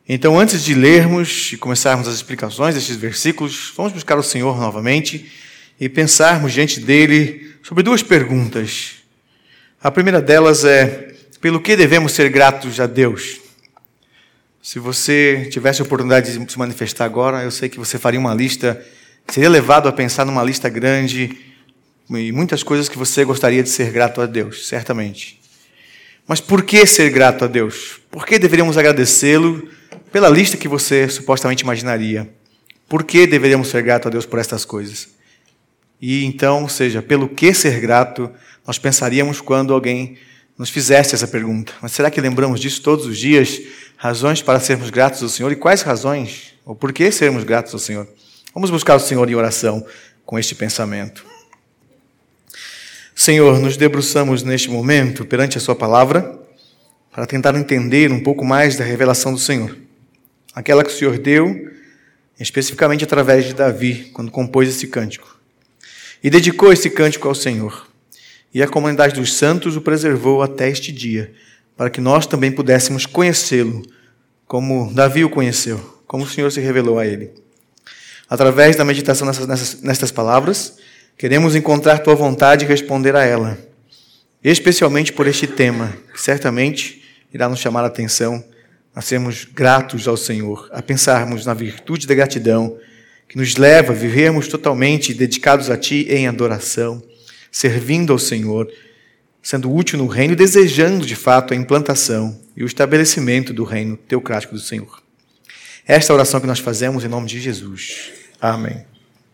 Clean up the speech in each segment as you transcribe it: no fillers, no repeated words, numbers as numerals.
Então, antes de lermos e começarmos as explicações destes versículos, vamos buscar o Senhor novamente e pensarmos diante dele sobre duas perguntas. A primeira delas é: pelo que devemos ser gratos a Deus? Se você tivesse a oportunidade de se manifestar agora, eu sei que você faria uma lista, seria levado a pensar numa lista grande e muitas coisas que você gostaria de ser grato a Deus, certamente. Mas por que ser grato a Deus? Por que deveríamos agradecê-lo pela lista que você supostamente imaginaria? Por que deveríamos ser gratos a Deus por estas coisas? E então, pelo que ser grato, nós pensaríamos quando alguém nos fizesse essa pergunta. Mas será que lembramos disso todos os dias? Razões para sermos gratos ao Senhor? E quais razões? Ou por que sermos gratos ao Senhor? Vamos buscar o Senhor em oração com este pensamento. Senhor, nos debruçamos neste momento perante a Sua palavra para tentar entender um pouco mais da revelação do Senhor. Aquela que o Senhor deu, especificamente através de Davi, quando compôs esse cântico. E dedicou esse cântico ao Senhor. E a comunidade dos santos o preservou até este dia, para que nós também pudéssemos conhecê-lo, como Davi o conheceu, como o Senhor se revelou a ele. Através da meditação nestas palavras, queremos encontrar Tua vontade e responder a ela, especialmente por este tema, que certamente irá nos chamar a atenção a sermos gratos ao Senhor, a pensarmos na virtude da gratidão, que nos leva a vivermos totalmente dedicados a Ti em adoração, servindo ao Senhor, sendo útil no reino e desejando, de fato, a implantação e o estabelecimento do reino teocrático do Senhor. Esta é a oração que nós fazemos em nome de Jesus. Amém.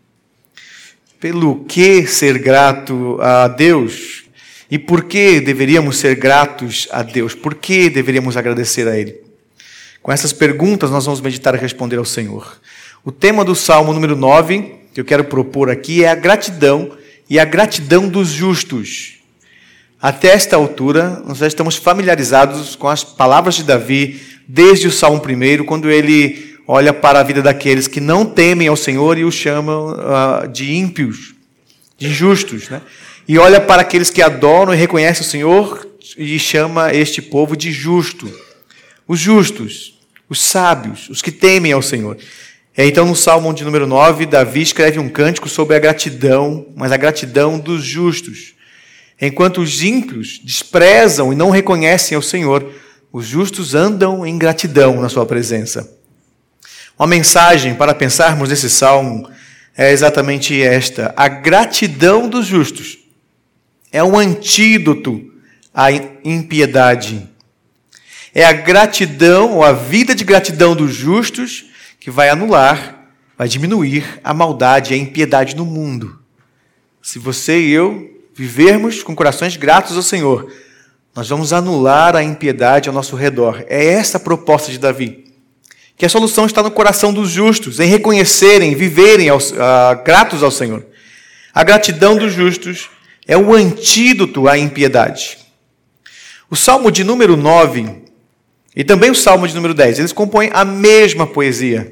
Pelo que ser grato a Deus? E por que deveríamos ser gratos a Deus? Por que deveríamos agradecer a Ele? Com essas perguntas nós vamos meditar e responder ao Senhor. O tema do Salmo número 9, que eu quero propor aqui, é a gratidão e a gratidão dos justos. Até esta altura, nós já estamos familiarizados com as palavras de Davi, desde o Salmo 1, quando ele olha para a vida daqueles que não temem ao Senhor e o chamam de ímpios, de injustos, né? E olha para aqueles que adoram e reconhecem o Senhor e chama este povo de justo. Os justos, os sábios, os que temem ao Senhor. Então, no Salmo de número 9, Davi escreve um cântico sobre a gratidão, mas a gratidão dos justos. Enquanto os ímpios desprezam e não reconhecem ao Senhor, os justos andam em gratidão na sua presença. Uma mensagem para pensarmos nesse salmo é exatamente esta: a gratidão dos justos é um antídoto à impiedade. É a gratidão, ou a vida de gratidão dos justos, que vai anular, vai diminuir a maldade e a impiedade no mundo. Se você e eu vivermos com corações gratos ao Senhor, nós vamos anular a impiedade ao nosso redor. É essa a proposta de Davi. Que a solução está no coração dos justos, em reconhecerem, viverem gratos ao Senhor. A gratidão dos justos é o antídoto à impiedade. O Salmo de número 9 e também o Salmo de número 10, eles compõem a mesma poesia.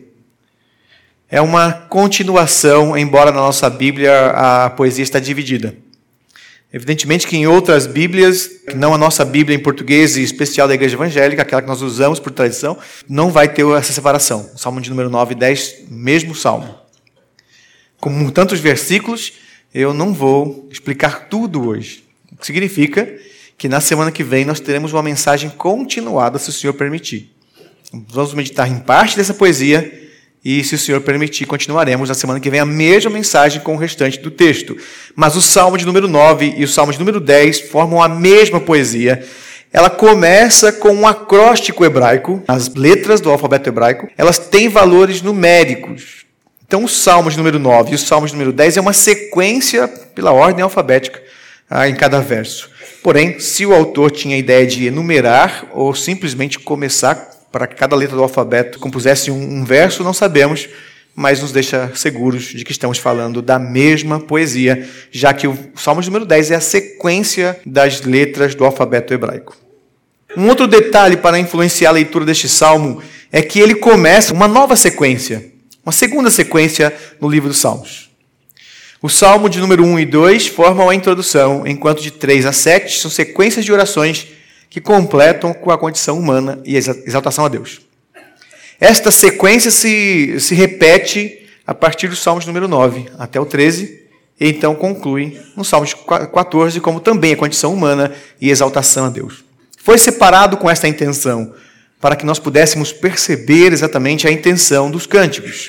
É uma continuação, embora na nossa Bíblia a poesia está dividida. Evidentemente que em outras Bíblias, que não a nossa Bíblia em português e especial da Igreja Evangélica, aquela que nós usamos por tradição, não vai ter essa separação. O Salmo de número 9 e 10, mesmo Salmo. Com tantos versículos, eu não vou explicar tudo hoje. O que significa que na semana que vem nós teremos uma mensagem continuada, se o Senhor permitir. Vamos meditar em parte dessa poesia e, se o Senhor permitir, continuaremos na semana que vem a mesma mensagem com o restante do texto. Mas o Salmo de número 9 e o Salmo de número 10 formam a mesma poesia. Ela começa com um acróstico hebraico. As letras do alfabeto hebraico, elas têm valores numéricos. Então, o Salmo de número 9 e o Salmo de número 10 é uma sequência pela ordem alfabética em cada verso. Porém, se o autor tinha a ideia de enumerar ou simplesmente começar para que cada letra do alfabeto compusesse um verso, não sabemos, mas nos deixa seguros de que estamos falando da mesma poesia, já que o Salmo de número 10 é a sequência das letras do alfabeto hebraico. Um outro detalhe para influenciar a leitura deste salmo é que ele começa uma nova sequência, uma segunda sequência no livro dos Salmos. O Salmo de número 1 e 2 formam a introdução, enquanto de 3 a 7 são sequências de orações que completam com a condição humana e a exaltação a Deus. Esta sequência se repete a partir do Salmos número 9 até o 13, e então conclui no Salmos 14, como também a condição humana e exaltação a Deus. Foi separado com esta intenção, para que nós pudéssemos perceber exatamente a intenção dos cânticos.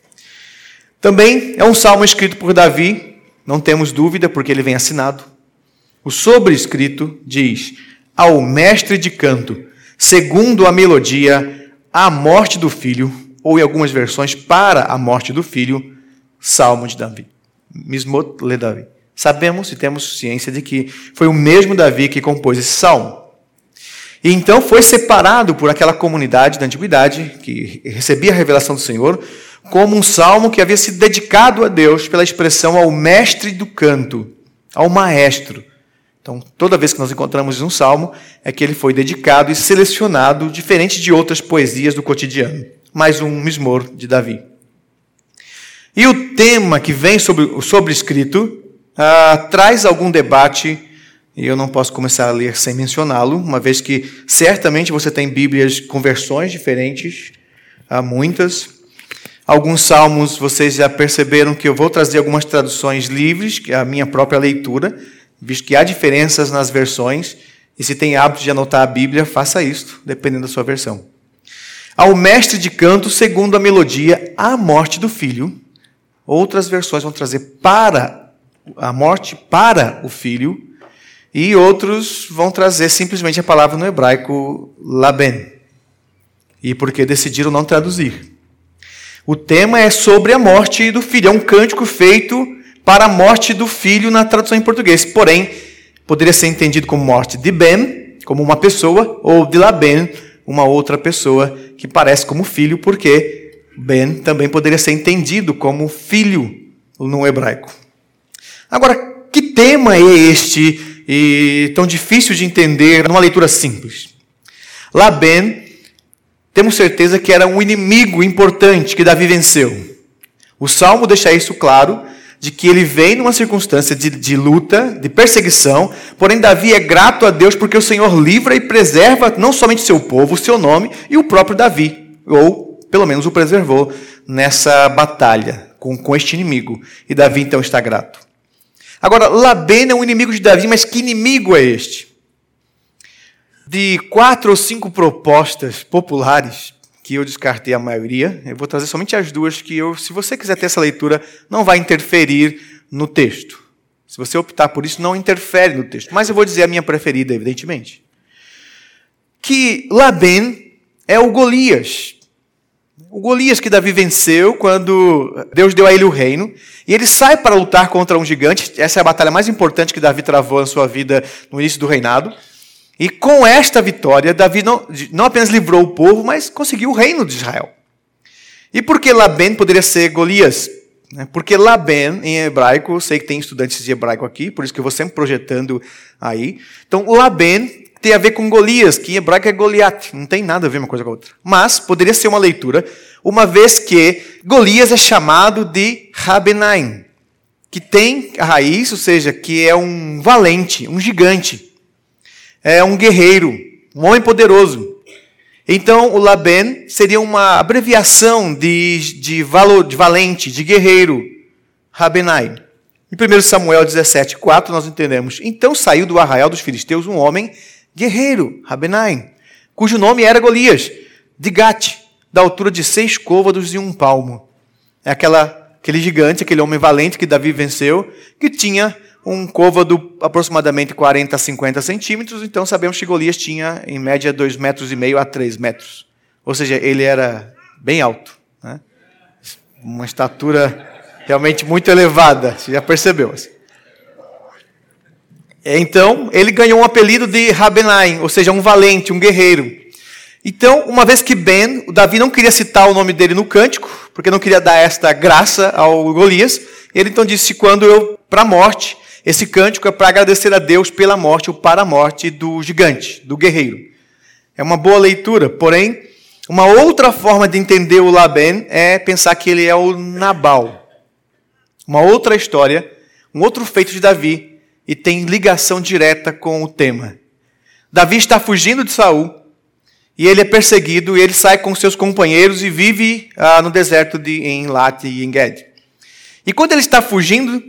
Também é um salmo escrito por Davi, não temos dúvida, porque ele vem assinado. O sobrescrito diz: ao mestre de canto, segundo a melodia, a morte do filho, ou em algumas versões, para a morte do filho, salmo de Davi. Mismot le Davi. Sabemos e temos ciência de que foi o mesmo Davi que compôs esse salmo. E então foi separado por aquela comunidade da antiguidade, que recebia a revelação do Senhor, como um salmo que havia sido dedicado a Deus pela expressão ao mestre do canto, ao maestro. Então, toda vez que nós encontramos um salmo, é que ele foi dedicado e selecionado, diferente de outras poesias do cotidiano. Mais um mismor de Davi. E o tema que vem sobre o sobrescrito traz algum debate, e eu não posso começar a ler sem mencioná-lo, uma vez que certamente você tem Bíblias com versões diferentes, há muitas. Alguns salmos vocês já perceberam que eu vou trazer algumas traduções livres, que é a minha própria leitura, visto que há diferenças nas versões, e se tem hábito de anotar a Bíblia, faça isso, dependendo da sua versão. Ao mestre de canto, segundo a melodia, a morte do filho. Outras versões vão trazer para a morte, para o filho, e outros vão trazer simplesmente a palavra no hebraico, laben. E porque decidiram não traduzir. O tema é sobre a morte do filho. É um cântico feito para a morte do filho na tradução em português. Porém, poderia ser entendido como morte de Ben, como uma pessoa, ou de Laben, uma outra pessoa que parece como filho, porque Ben também poderia ser entendido como filho no hebraico. Agora, que tema é este e tão difícil de entender numa leitura simples? Laben, temos certeza que era um inimigo importante que Davi venceu. O Salmo deixa isso claro, de que ele vem numa circunstância de luta, de perseguição, porém Davi é grato a Deus porque o Senhor livra e preserva não somente seu povo, o seu nome e o próprio Davi, ou pelo menos o preservou nessa batalha com este inimigo. E Davi então está grato. Agora, Laben é um inimigo de Davi, mas que inimigo é este? De 4 ou 5 propostas populares, que eu descartei a maioria, eu vou trazer somente as duas que se você quiser ter essa leitura, não vai interferir no texto. Se você optar por isso, não interfere no texto. Mas eu vou dizer a minha preferida, evidentemente. Que Laben é o Golias. O Golias que Davi venceu quando Deus deu a ele o reino. E ele sai para lutar contra um gigante. Essa é a batalha mais importante que Davi travou na sua vida no início do reinado. E com esta vitória, Davi não apenas livrou o povo, mas conseguiu o reino de Israel. E por que Laben poderia ser Golias? Porque Laben, em hebraico, eu sei que tem estudantes de hebraico aqui, por isso que eu vou sempre projetando aí. Então, Laben tem a ver com Golias, que em hebraico é Goliat, não tem nada a ver uma coisa com a outra. Mas poderia ser uma leitura, uma vez que Golias é chamado de Rabenaim, que tem a raiz, ou seja, que é um valente, um gigante. É um guerreiro, um homem poderoso. Então, o Laben seria uma abreviação de valente, de guerreiro, Rabenai. Em 1 Samuel 17:4, nós entendemos: então saiu do arraial dos filisteus um homem guerreiro, Rabenai, cujo nome era Golias, de Gate, da altura de 6 côvados e 1 palmo. É aquele gigante, aquele homem valente que Davi venceu, que tinha um côvado aproximadamente 40 a 50 centímetros, então sabemos que Golias tinha, em média, 2,5 metros a 3 metros. Ou seja, ele era bem alto, né? Uma estatura realmente muito elevada, você já percebeu. Assim. Então, ele ganhou um apelido de Rabenai, ou seja, um valente, um guerreiro. Então, uma vez que o Davi não queria citar o nome dele no cântico, porque não queria dar esta graça ao Golias, ele então disse: quando eu para a morte, esse cântico é para agradecer a Deus pela morte ou para a morte do gigante, do guerreiro. É uma boa leitura, porém, uma outra forma de entender o Laben é pensar que ele é o Nabal. Uma outra história, um outro feito de Davi, e tem ligação direta com o tema. Davi está fugindo de Saul, e ele é perseguido, e ele sai com seus companheiros e vive no deserto em Lat e em Ged. E quando ele está fugindo,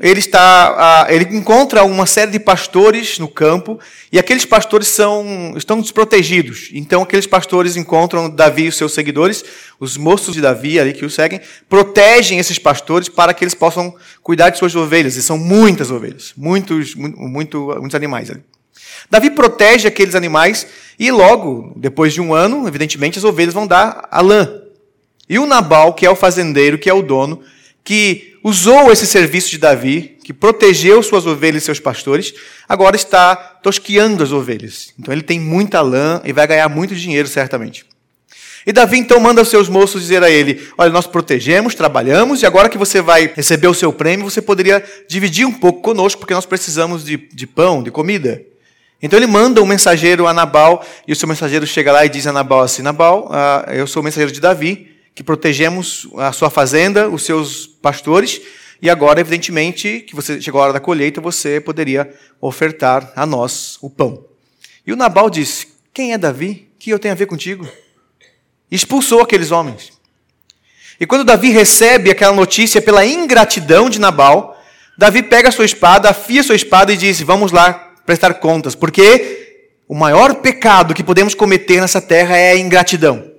ele encontra uma série de pastores no campo, e aqueles pastores estão desprotegidos. Então aqueles pastores encontram Davi e os seus seguidores, os moços de Davi ali que o seguem, protegem esses pastores para que eles possam cuidar de suas ovelhas. E são muitas ovelhas, muitos animais ali. Davi protege aqueles animais e logo, depois de um ano, evidentemente, as ovelhas vão dar a lã. E o Nabal, que é o fazendeiro, que é o dono, que usou esse serviço de Davi, que protegeu suas ovelhas e seus pastores, agora está tosqueando as ovelhas. Então ele tem muita lã e vai ganhar muito dinheiro, certamente. E Davi então manda os seus moços dizer a ele: olha, nós protegemos, trabalhamos, e agora que você vai receber o seu prêmio, você poderia dividir um pouco conosco, porque nós precisamos de pão, de comida. Então ele manda um mensageiro a Nabal, e o seu mensageiro chega lá e diz a Nabal assim: Nabal, eu sou o mensageiro de Davi, que protegemos a sua fazenda, os seus pastores, e agora, evidentemente, que você chegou a hora da colheita, você poderia ofertar a nós o pão. E o Nabal disse: quem é Davi? O que eu tenho a ver contigo? E expulsou aqueles homens. E quando Davi recebe aquela notícia pela ingratidão de Nabal, Davi pega a sua espada, afia a sua espada e diz: vamos lá prestar contas, porque o maior pecado que podemos cometer nessa terra é a ingratidão.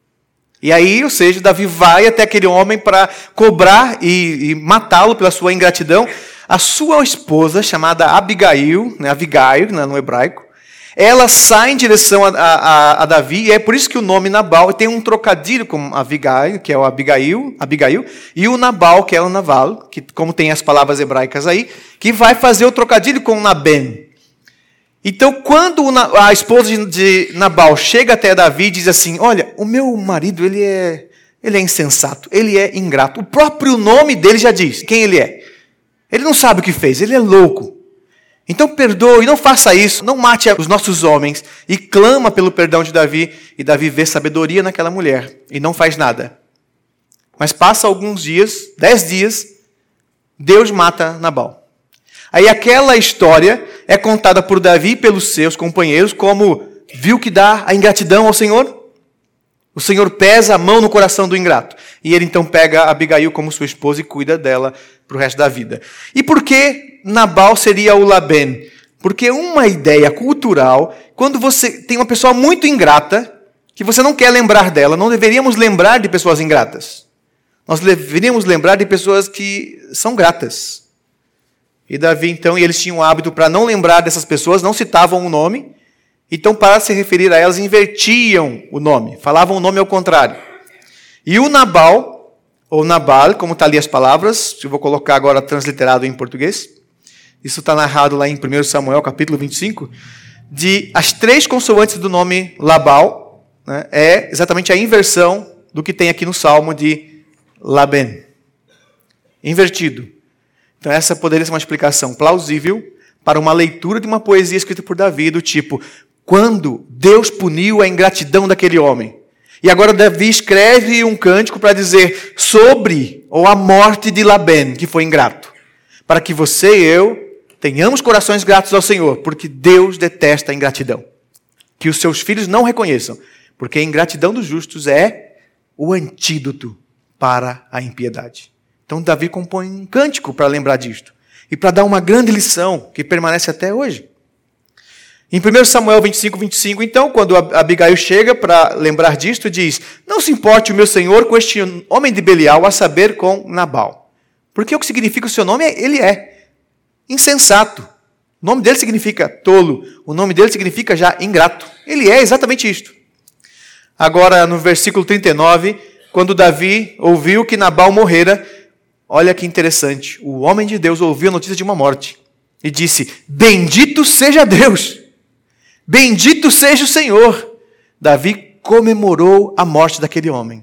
E aí, ou seja, Davi vai até aquele homem para cobrar e matá-lo pela sua ingratidão. A sua esposa, chamada Abigail, no hebraico, ela sai em direção a Davi, e é por isso que o nome Nabal tem um trocadilho com Abigail, que é o Abigail, e o Nabal, que é o Naval, que, como tem as palavras hebraicas aí, que vai fazer o trocadilho com Naben. Então, quando a esposa de Nabal chega até Davi e diz assim: olha, o meu marido, ele é insensato, ele é ingrato. O próprio nome dele já diz quem ele é. Ele não sabe o que fez, ele é louco. Então perdoe, não faça isso, não mate os nossos homens. E clama pelo perdão de Davi, e Davi vê sabedoria naquela mulher, e não faz nada. Mas passa alguns dias, 10 dias, Deus mata Nabal. Aí aquela história é contada por Davi pelos seus companheiros como: viu que dá a ingratidão ao Senhor? O Senhor pesa a mão no coração do ingrato. E ele então pega Abigail como sua esposa e cuida dela para o resto da vida. E por que Nabal seria o Laben? Porque uma ideia cultural, quando você tem uma pessoa muito ingrata, que você não quer lembrar dela, não deveríamos lembrar de pessoas ingratas. Nós deveríamos lembrar de pessoas que são gratas. E Davi, então, e eles tinham o hábito, para não lembrar dessas pessoas, não citavam o nome. Então, para se referir a elas, invertiam o nome. Falavam o nome ao contrário. E o Nabal, ou Nabal, como está ali as palavras, eu vou colocar agora transliterado em português. Isso está narrado lá em 1 Samuel, capítulo 25. As 3 consoantes do nome Labal, né, é exatamente a inversão do que tem aqui no Salmo de Laben. Invertido. Então essa poderia ser uma explicação plausível para uma leitura de uma poesia escrita por Davi, do tipo: quando Deus puniu a ingratidão daquele homem. E agora Davi escreve um cântico para dizer sobre ou a morte de Laben, que foi ingrato. Para que você e eu tenhamos corações gratos ao Senhor, porque Deus detesta a ingratidão. Que os seus filhos não reconheçam, porque a ingratidão dos justos é o antídoto para a impiedade. Então Davi compõe um cântico para lembrar disto. E para dar uma grande lição que permanece até hoje. Em 1 Samuel 25, então, quando Abigail chega para lembrar disto, diz: não se importe o meu senhor com este homem de Belial, a saber, com Nabal. Porque o que significa o seu nome, ele é insensato. O nome dele significa tolo. O nome dele significa já ingrato. Ele é exatamente isto. Agora, no versículo 39, quando Davi ouviu que Nabal morrera, olha que interessante, o homem de Deus ouviu a notícia de uma morte e disse: bendito seja Deus, bendito seja o Senhor. Davi comemorou a morte daquele homem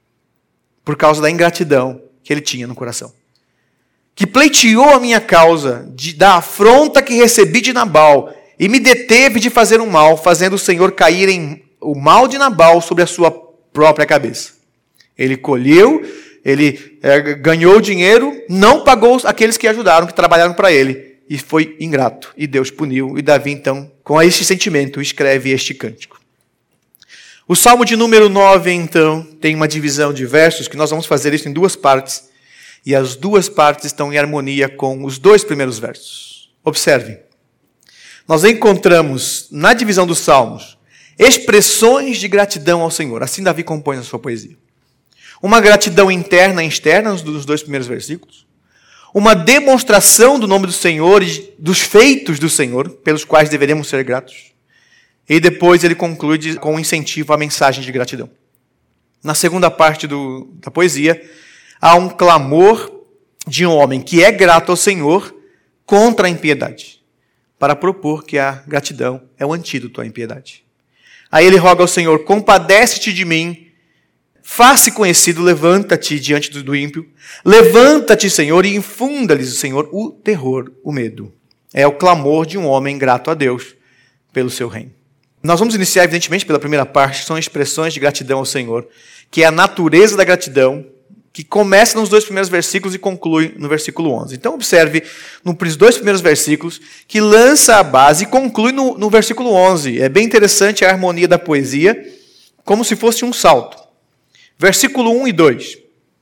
por causa da ingratidão que ele tinha no coração. Que pleiteou a minha causa da afronta que recebi de Nabal e me deteve de fazer um mal, fazendo o Senhor cair em o mal de Nabal sobre a sua própria cabeça. Ele colheu, ele ganhou dinheiro, não pagou aqueles que ajudaram, que trabalharam para ele, e foi ingrato. E Deus puniu. E Davi, então, com este sentimento, escreve este cântico. O Salmo de número 9, então, tem uma divisão de versos, que nós vamos fazer isso em duas partes, e as duas partes estão em harmonia com os dois primeiros versos. Observem. Nós encontramos, na divisão dos Salmos, expressões de gratidão ao Senhor. Assim Davi compõe na sua poesia. Uma gratidão interna e externa nos dois primeiros versículos. Uma demonstração do nome do Senhor e dos feitos do Senhor, pelos quais deveremos ser gratos. E depois ele conclui com um incentivo à mensagem de gratidão. Na segunda parte da poesia, há um clamor de um homem que é grato ao Senhor contra a impiedade, para propor que a gratidão é o antídoto à impiedade. Aí ele roga ao Senhor: compadece-te de mim, faça conhecido, levanta-te diante do ímpio, levanta-te, Senhor, e infunda-lhes, o Senhor, o terror, o medo. É o clamor de um homem grato a Deus pelo seu reino. Nós vamos iniciar, evidentemente, pela primeira parte, que são expressões de gratidão ao Senhor, que é a natureza da gratidão, que começa nos dois primeiros versículos e conclui no versículo 11. Então, observe nos dois primeiros versículos, que lança a base e conclui no versículo 11. É bem interessante a harmonia da poesia, como se fosse um salto. Versículo 1 e 2.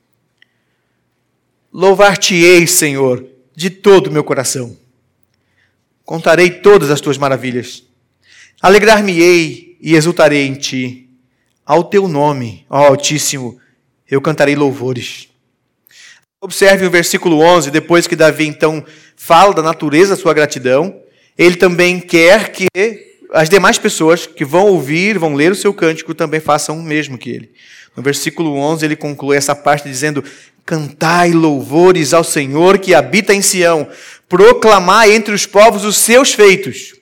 Louvar-te-ei, Senhor, de todo o meu coração. Contarei todas as tuas maravilhas. Alegrar-me-ei e exultarei em ti. Ao teu nome, ó Altíssimo, eu cantarei louvores. Observe o versículo 11, depois que Davi então fala da natureza da sua gratidão, ele também quer que as demais pessoas que vão ouvir, vão ler o seu cântico, também façam o mesmo que ele. No versículo 11 ele conclui essa parte dizendo: cantai louvores ao Senhor que habita em Sião, proclamai entre os povos os seus feitos.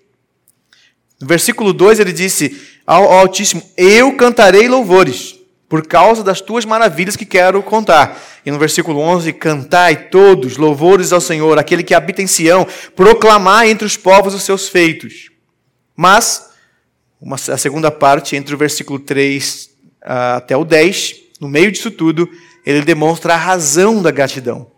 No versículo 2 ele disse ao Altíssimo: eu cantarei louvores, por causa das tuas maravilhas que quero contar. E no versículo 11, cantai todos louvores ao Senhor, aquele que habita em Sião, proclamai entre os povos os seus feitos. Mas, a segunda parte, entre o versículo 3 até o 10, no meio disso tudo, ele demonstra a razão da gratidão.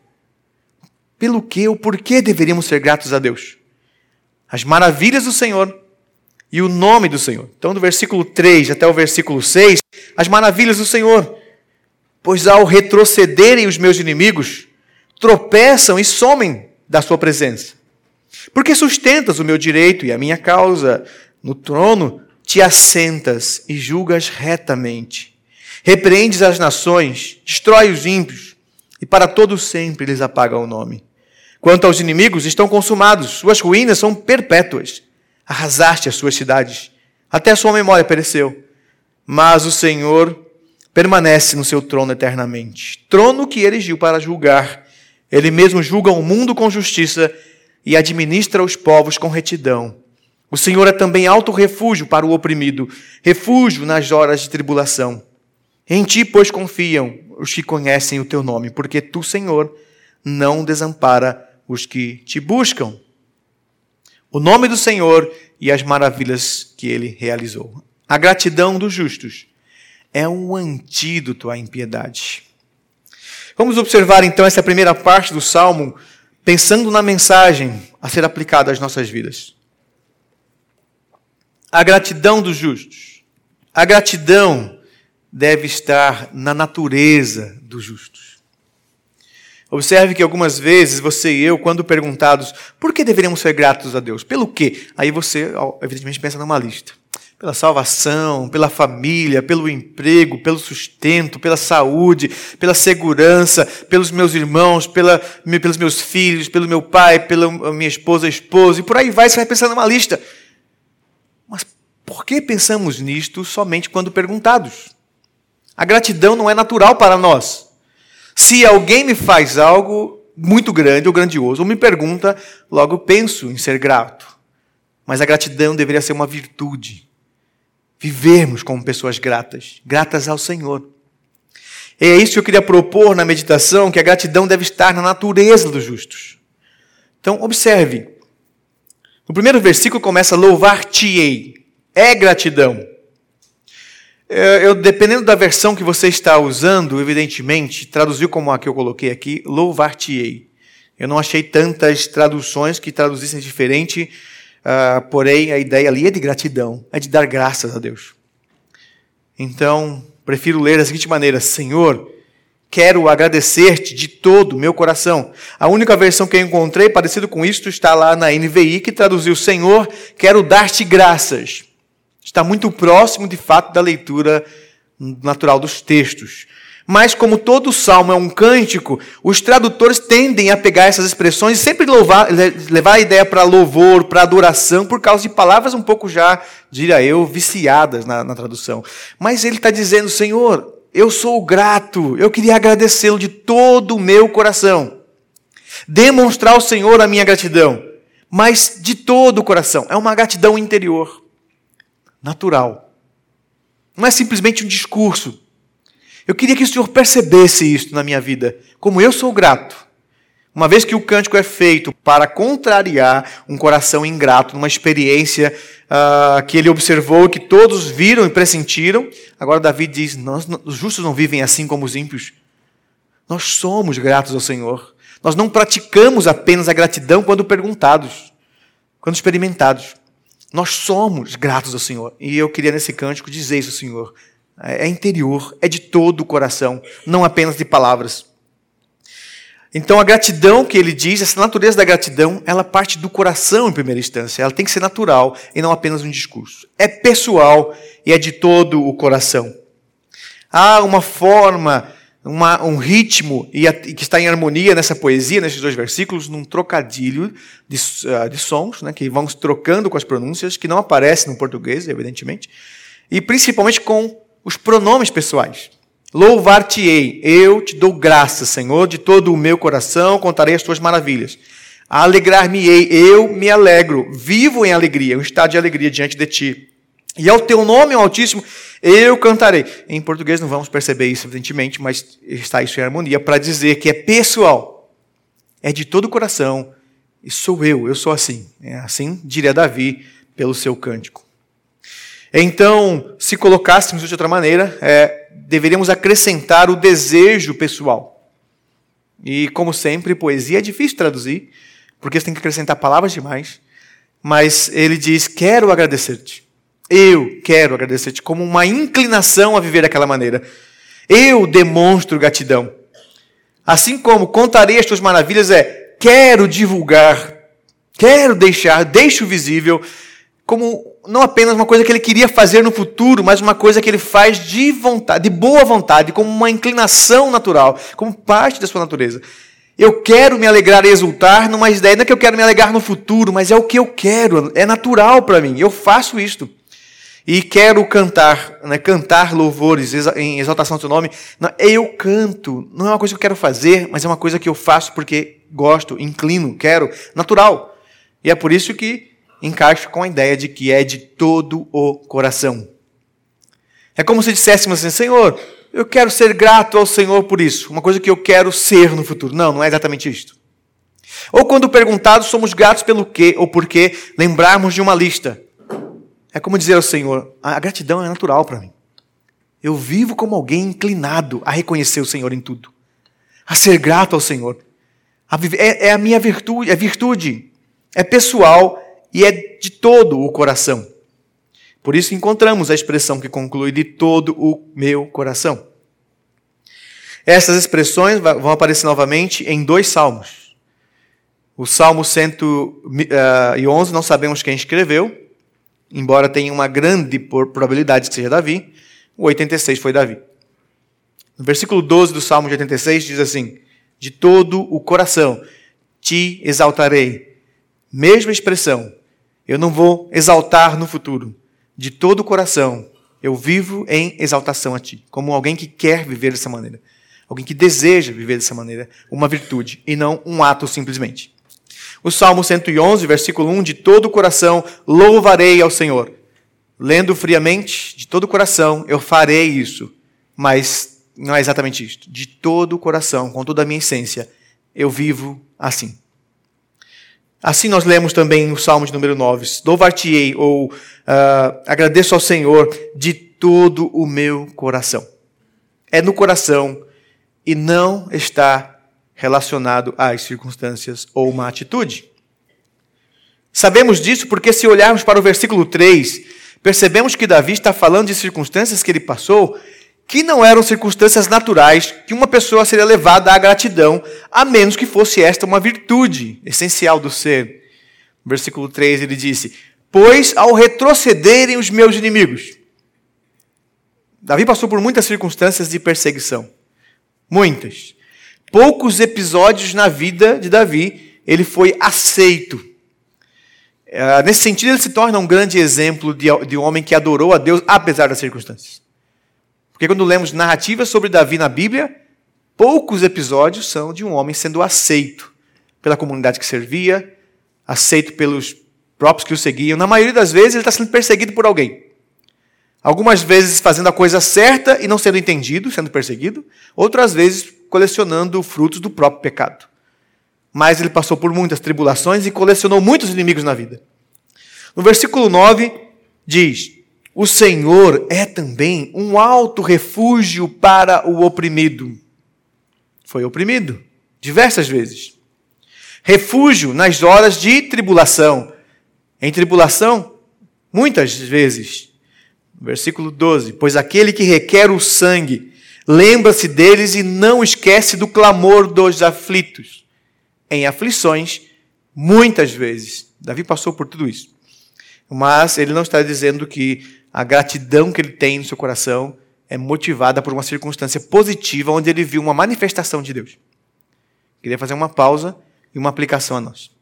Pelo que ou por que deveríamos ser gratos a Deus? As maravilhas do Senhor e o nome do Senhor. Então, do versículo 3 até o versículo 6, as maravilhas do Senhor. Pois ao retrocederem os meus inimigos, tropeçam e somem da sua presença. Porque sustentas o meu direito e a minha causa. No trono te assentas e julgas retamente. Repreendes as nações, destrói os ímpios, e para todo sempre lhes apaga o nome. Quanto aos inimigos, estão consumados, suas ruínas são perpétuas. Arrasaste as suas cidades, até a sua memória pereceu. Mas o Senhor permanece no seu trono eternamente. Trono que erigiu para julgar. Ele mesmo julga o mundo com justiça e administra os povos com retidão. O Senhor é também alto refúgio para o oprimido, refúgio nas horas de tribulação. Em ti, pois, confiam os que conhecem o teu nome, porque tu, Senhor, não desampara os que te buscam. O nome do Senhor e as maravilhas que ele realizou. A gratidão dos justos é um antídoto à impiedade. Vamos observar então essa primeira parte do Salmo, pensando na mensagem a ser aplicada às nossas vidas. A gratidão dos justos. A gratidão deve estar na natureza dos justos. Observe que algumas vezes você e eu, quando perguntados por que deveríamos ser gratos a Deus, pelo quê? Aí você, evidentemente, pensa numa lista. Pela salvação, pela família, pelo emprego, pelo sustento, pela saúde, pela segurança, pelos meus irmãos, pelos meus filhos, pelo meu pai, pela minha esposa, e por aí vai, você vai pensando numa lista. Mas por que pensamos nisto somente quando perguntados? A gratidão não é natural para nós. Se alguém me faz algo muito grande ou grandioso, ou me pergunta, logo penso em ser grato. Mas a gratidão deveria ser uma virtude. Vivermos como pessoas gratas, gratas ao Senhor. E é isso que eu queria propor na meditação, que a gratidão deve estar na natureza dos justos. Então, observe. O primeiro versículo começa: louvar-te-ei. É gratidão. Dependendo da versão que você está usando, evidentemente, traduziu como a que eu coloquei aqui, louvar-te-ei. Eu não achei tantas traduções que traduzissem diferente, porém a ideia ali é de gratidão, é de dar graças a Deus. Então, prefiro ler da seguinte maneira: Senhor, quero agradecer-te de todo o meu coração. A única versão que eu encontrei parecido com isto está lá na NVI, que traduziu: Senhor, quero dar-te graças. Está muito próximo, de fato, da leitura natural dos textos. Mas, como todo salmo é um cântico, os tradutores tendem a pegar essas expressões e sempre levar a ideia para louvor, para adoração, por causa de palavras um pouco já, diria eu, viciadas na tradução. Mas ele está dizendo: Senhor, eu sou grato, eu queria agradecê-lo de todo o meu coração. Demonstrar ao Senhor a minha gratidão, mas de todo o coração. É uma gratidão interior, natural. Não é simplesmente um discurso. Eu queria que o Senhor percebesse isso na minha vida, como eu sou grato. Uma vez que o cântico é feito para contrariar um coração ingrato, numa experiência que ele observou, que todos viram e pressentiram, agora Davi diz: os justos não vivem assim como os ímpios. Nós somos gratos ao Senhor. Nós não praticamos apenas a gratidão quando perguntados, quando experimentados. Nós somos gratos ao Senhor. E eu queria nesse cântico dizer isso ao Senhor. É interior, é de todo o coração, não apenas de palavras. Então a gratidão que ele diz, essa natureza da gratidão, ela parte do coração em primeira instância. Ela tem que ser natural e não apenas um discurso. É pessoal e é de todo o coração. Há uma forma, um ritmo que está em harmonia nessa poesia, nesses 2 versículos, num trocadilho de sons, né, que vão se trocando com as pronúncias, que não aparecem no português, evidentemente, e principalmente com os pronomes pessoais. Louvar-te-ei, eu te dou graças, Senhor, de todo o meu coração, contarei as tuas maravilhas. Alegrar-me-ei, eu me alegro, vivo em alegria, um estado de alegria diante de ti. E ao teu nome, ao Altíssimo, eu cantarei. Em português não vamos perceber isso, evidentemente, mas está isso em harmonia, para dizer que é pessoal, é de todo o coração, e eu sou assim. É assim, diria Davi, pelo seu cântico. Então, se colocássemos de outra maneira, deveríamos acrescentar o desejo pessoal. E, como sempre, poesia é difícil de traduzir, porque você tem que acrescentar palavras demais. Mas ele diz: quero agradecer-te. Eu quero agradecer-te, como uma inclinação a viver daquela maneira. Eu demonstro gratidão. Assim como contarei as tuas maravilhas, quero divulgar, deixo visível, como não apenas uma coisa que ele queria fazer no futuro, mas uma coisa que ele faz de vontade, de boa vontade, como uma inclinação natural, como parte da sua natureza. Eu quero me alegrar e exultar numa ideia, não é que eu quero me alegrar no futuro, mas é o que eu quero, é natural para mim, eu faço isto. E quero cantar louvores em exaltação do teu nome. Eu canto, não é uma coisa que eu quero fazer, mas é uma coisa que eu faço porque gosto, inclino, quero, natural. E é por isso que encaixa com a ideia de que é de todo o coração. É como se disséssemos assim: Senhor, eu quero ser grato ao Senhor por isso, uma coisa que eu quero ser no futuro. Não é exatamente isto. Ou quando perguntados, somos gratos pelo quê ou por quê, lembrarmos de uma lista. É como dizer ao Senhor: a gratidão é natural para mim. Eu vivo como alguém inclinado a reconhecer o Senhor em tudo, a ser grato ao Senhor. É a minha virtude, é pessoal, e é de todo o coração. Por isso encontramos a expressão que conclui: de todo o meu coração. Essas expressões vão aparecer novamente em 2 salmos. O Salmo 111, não sabemos quem escreveu, embora tenha uma grande probabilidade de que seja Davi. O 86 foi Davi. No versículo 12 do Salmo de 86 diz assim: de todo o coração te exaltarei. Mesma expressão. Eu não vou exaltar no futuro. De todo o coração, eu vivo em exaltação a ti. Como alguém que quer viver dessa maneira. Alguém que deseja viver dessa maneira. Uma virtude e não um ato simplesmente. O Salmo 111, versículo 1. De todo o coração louvarei ao Senhor. Lendo friamente, de todo o coração, eu farei isso. Mas não é exatamente isto. De todo o coração, com toda a minha essência, eu vivo assim. Assim nós lemos também no Salmo de número 9, louvar-te-ei, ou agradeço ao Senhor de todo o meu coração. É no coração e não está relacionado às circunstâncias ou uma atitude. Sabemos disso porque se olharmos para o versículo 3, percebemos que Davi está falando de circunstâncias que ele passou que não eram circunstâncias naturais que uma pessoa seria levada à gratidão, a menos que fosse esta uma virtude essencial do ser. No versículo 3 ele disse: pois ao retrocederem os meus inimigos. Davi passou por muitas circunstâncias de perseguição. Muitas. Poucos episódios na vida de Davi ele foi aceito. Nesse sentido, ele se torna um grande exemplo de um homem que adorou a Deus apesar das circunstâncias. Porque quando lemos narrativas sobre Davi na Bíblia, poucos episódios são de um homem sendo aceito pela comunidade que servia, aceito pelos próprios que o seguiam. Na maioria das vezes, ele está sendo perseguido por alguém. Algumas vezes fazendo a coisa certa e não sendo entendido, sendo perseguido. Outras vezes colecionando frutos do próprio pecado. Mas ele passou por muitas tribulações e colecionou muitos inimigos na vida. No versículo 9 diz: o Senhor é também um alto refúgio para o oprimido. Foi oprimido diversas vezes. Refúgio nas horas de tribulação. Em tribulação, muitas vezes. Versículo 12: pois aquele que requer o sangue, lembra-se deles e não esquece do clamor dos aflitos. Em aflições, muitas vezes. Davi passou por tudo isso. Mas ele não está dizendo que a gratidão que ele tem no seu coração é motivada por uma circunstância positiva onde ele viu uma manifestação de Deus. Queria fazer uma pausa e uma aplicação a nós.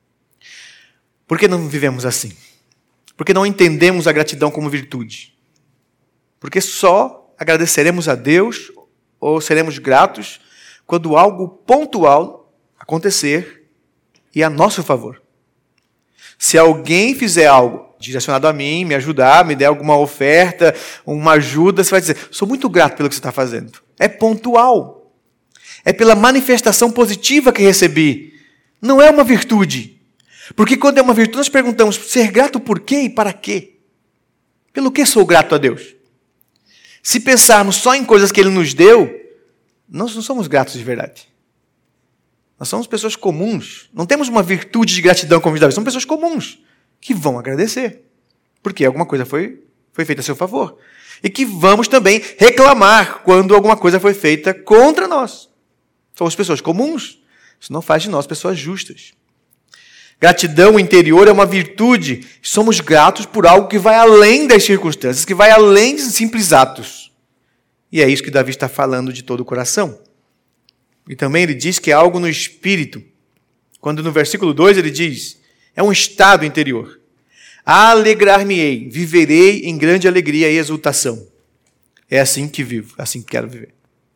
Por que não vivemos assim? Por que não entendemos a gratidão como virtude? Porque só agradeceremos a Deus ou seremos gratos quando algo pontual acontecer e a nosso favor. Se alguém fizer algo direcionado a mim, me ajudar, me der alguma oferta, uma ajuda, você vai dizer: sou muito grato pelo que você está fazendo. É pontual. É pela manifestação positiva que recebi. Não é uma virtude. Porque quando é uma virtude, nós perguntamos: ser grato por quê e para quê? Pelo que sou grato a Deus? Se pensarmos só em coisas que Ele nos deu, nós não somos gratos de verdade. Nós somos pessoas comuns. Não temos uma virtude de gratidão como Davi. Somos pessoas comuns que vão agradecer. Porque alguma coisa foi feita a seu favor. E que vamos também reclamar quando alguma coisa foi feita contra nós. Somos pessoas comuns. Isso não faz de nós pessoas justas. Gratidão interior é uma virtude. Somos gratos por algo que vai além das circunstâncias, que vai além de simples atos. E é isso que Davi está falando de todo o coração. E também ele diz que é algo no espírito. Quando no versículo 2 ele diz: é um estado interior. Alegrar-me-ei, viverei em grande alegria e exultação. É assim que vivo, é assim que quero viver.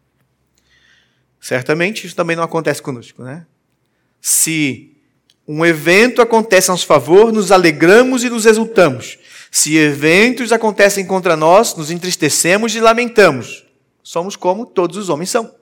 Certamente isso também não acontece conosco, né? Se um evento acontece a nosso favor, nos alegramos e nos exultamos. Se eventos acontecem contra nós, nos entristecemos e lamentamos. Somos como todos os homens são.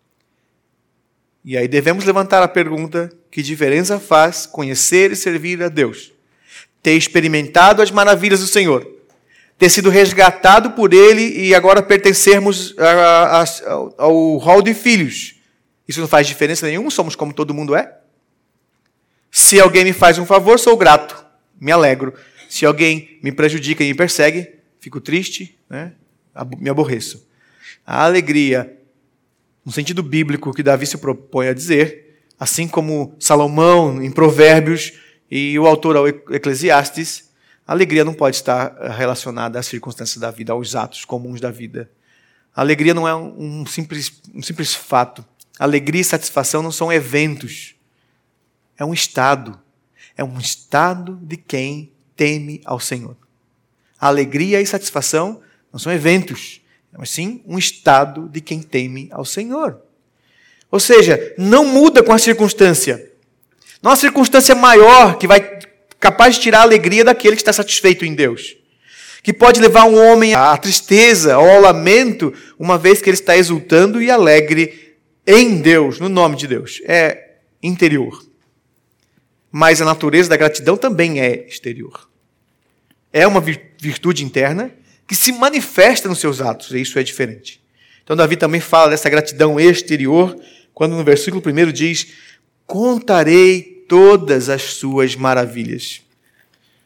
E aí devemos levantar a pergunta: que diferença faz conhecer e servir a Deus? Ter experimentado as maravilhas do Senhor, ter sido resgatado por Ele e agora pertencermos ao rol de filhos. Isso não faz diferença nenhuma, somos como todo mundo é. Se alguém me faz um favor, sou grato, me alegro. Se alguém me prejudica e me persegue, fico triste, né? Me aborreço. A alegria, no sentido bíblico que Davi se propõe a dizer, assim como Salomão em Provérbios e o autor ao Eclesiastes, a alegria não pode estar relacionada às circunstâncias da vida, aos atos comuns da vida. A alegria não é um simples fato. Alegria e satisfação não são eventos. É um estado. É um estado de quem teme ao Senhor. A alegria e satisfação não são eventos, mas sim um estado de quem teme ao Senhor. Ou seja, não muda com a circunstância. Não há circunstância maior que vai capaz de tirar a alegria daquele que está satisfeito em Deus. Que pode levar um homem à tristeza ou ao lamento, uma vez que ele está exultando e alegre em Deus, no nome de Deus. É interior. Mas a natureza da gratidão também é exterior. É uma virtude interna que se manifesta nos seus atos, e isso é diferente. Então Davi também fala dessa gratidão exterior, quando no versículo 1 diz: contarei todas as suas maravilhas.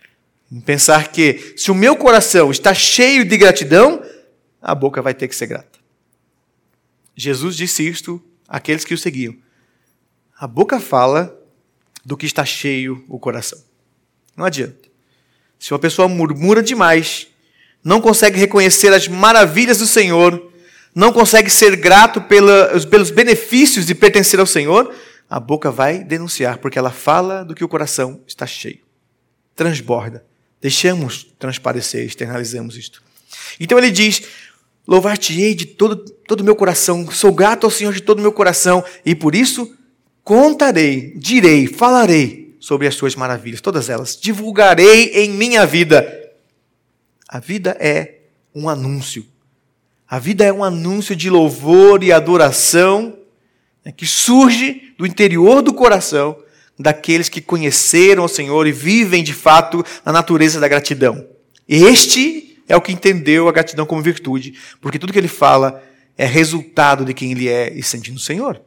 Em pensar que se o meu coração está cheio de gratidão, a boca vai ter que ser grata. Jesus disse isto àqueles que o seguiam. A boca fala do que está cheio o coração. Não adianta. Se uma pessoa murmura demais, não consegue reconhecer as maravilhas do Senhor, não consegue ser grato pelos benefícios de pertencer ao Senhor, a boca vai denunciar, porque ela fala do que o coração está cheio. Transborda. Deixamos transparecer, externalizamos isto. Então ele diz, louvar-te-ei de todo o meu coração, sou grato ao Senhor de todo o meu coração, e por isso contarei, direi, falarei sobre as suas maravilhas, todas elas. Divulgarei em minha vida. A vida é um anúncio. A vida é um anúncio de louvor e adoração que surge do interior do coração daqueles que conheceram o Senhor e vivem de fato na natureza da gratidão. Este é o que entendeu a gratidão como virtude, porque tudo que ele fala é resultado de quem ele é e sente no Senhor.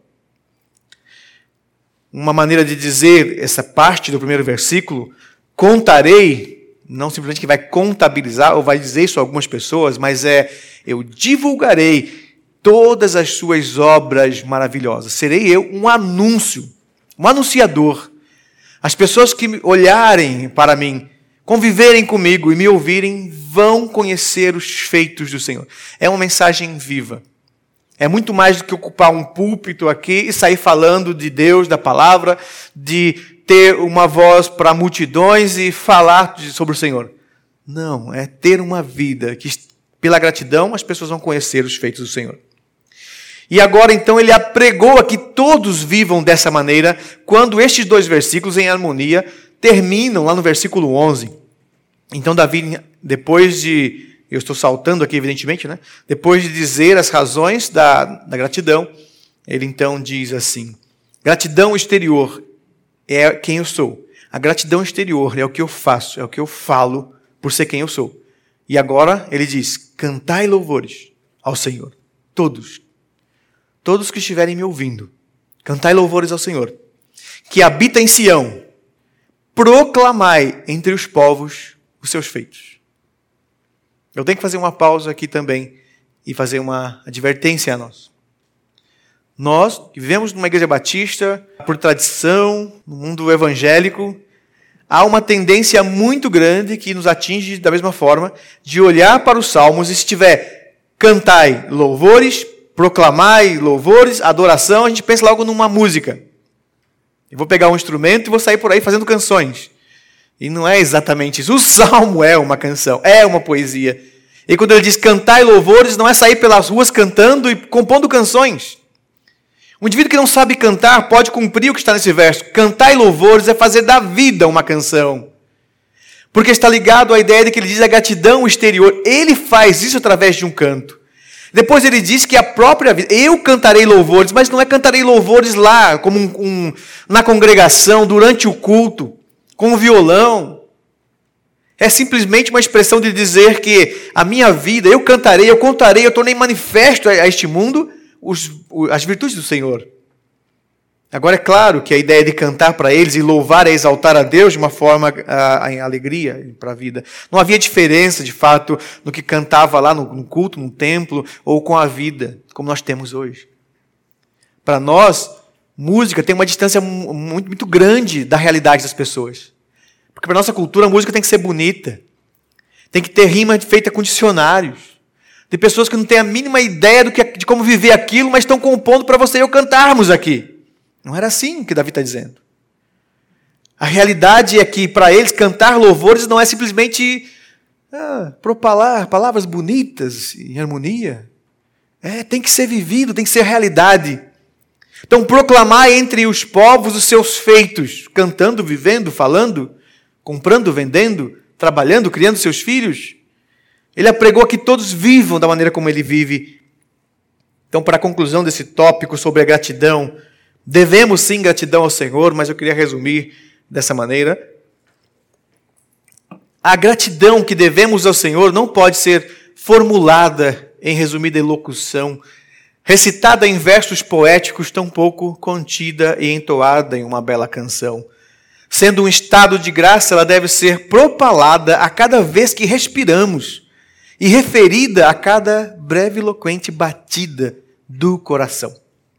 Uma maneira de dizer essa parte do primeiro versículo, contarei, não simplesmente que vai contabilizar ou vai dizer isso a algumas pessoas, mas eu divulgarei todas as suas obras maravilhosas. Serei eu um anúncio, um anunciador. As pessoas que olharem para mim, conviverem comigo e me ouvirem, vão conhecer os feitos do Senhor. É uma mensagem viva. É muito mais do que ocupar um púlpito aqui e sair falando de Deus, da palavra, de ter uma voz para multidões e falar sobre o Senhor. Não, é ter uma vida que, pela gratidão, as pessoas vão conhecer os feitos do Senhor. E agora, então, ele apregoa que todos vivam dessa maneira, quando estes dois versículos, em harmonia, terminam lá no versículo 11. Então, Davi, depois de... Eu estou saltando aqui, evidentemente, né? Depois de dizer as razões da gratidão, ele então diz assim, gratidão exterior é quem eu sou. A gratidão exterior é o que eu faço, é o que eu falo por ser quem eu sou. E agora ele diz, cantai louvores ao Senhor. Todos que estiverem me ouvindo, cantai louvores ao Senhor, que habita em Sião, proclamai entre os povos os seus feitos. Eu tenho que fazer uma pausa aqui também e fazer uma advertência a nós. Nós, que vivemos numa igreja batista, por tradição, no mundo evangélico, há uma tendência muito grande que nos atinge da mesma forma, de olhar para os salmos e se tiver cantai louvores, proclamai louvores, adoração, a gente pensa logo numa música. Eu vou pegar um instrumento e vou sair por aí fazendo canções. E não é exatamente isso. O salmo é uma canção, é uma poesia. E quando ele diz cantai louvores, não é sair pelas ruas cantando e compondo canções. Um indivíduo que não sabe cantar pode cumprir o que está nesse verso. Cantai louvores é fazer da vida uma canção. Porque está ligado à ideia de que ele diz a gratidão exterior. Ele faz isso através de um canto. Depois ele diz que a própria vida, eu cantarei louvores, mas não é cantarei louvores lá, como na congregação, durante o culto, com o violão. É simplesmente uma expressão de dizer que a minha vida, eu cantarei, eu contarei, eu tornei manifesto a este mundo as virtudes do Senhor. Agora é claro que a ideia de cantar para eles e louvar é exaltar a Deus de uma forma em alegria para a vida. Não havia diferença, de fato, no que cantava lá no culto, no templo, ou com a vida, como nós temos hoje. Para nós, música tem uma distância muito, muito grande da realidade das pessoas. Porque para a nossa cultura, a música tem que ser bonita. Tem que ter rima feita com dicionários. Tem pessoas que não têm a mínima ideia de como viver aquilo, mas estão compondo para você e eu cantarmos aqui. Não era assim que Davi está dizendo. A realidade é que, para eles, cantar louvores não é simplesmente propalar palavras bonitas em harmonia. Tem que ser vivido, tem que ser realidade. Então, proclamar entre os povos os seus feitos, cantando, vivendo, falando, comprando, vendendo, trabalhando, criando seus filhos. Ele apregou que todos vivam da maneira como ele vive. Então, para a conclusão desse tópico sobre a gratidão, devemos sim gratidão ao Senhor, mas eu queria resumir dessa maneira. A gratidão que devemos ao Senhor não pode ser formulada em resumida elocução, recitada em versos poéticos, tampouco contida e entoada em uma bela canção. Sendo um estado de graça, ela deve ser propalada a cada vez que respiramos e referida a cada breve e eloquente batida do coração.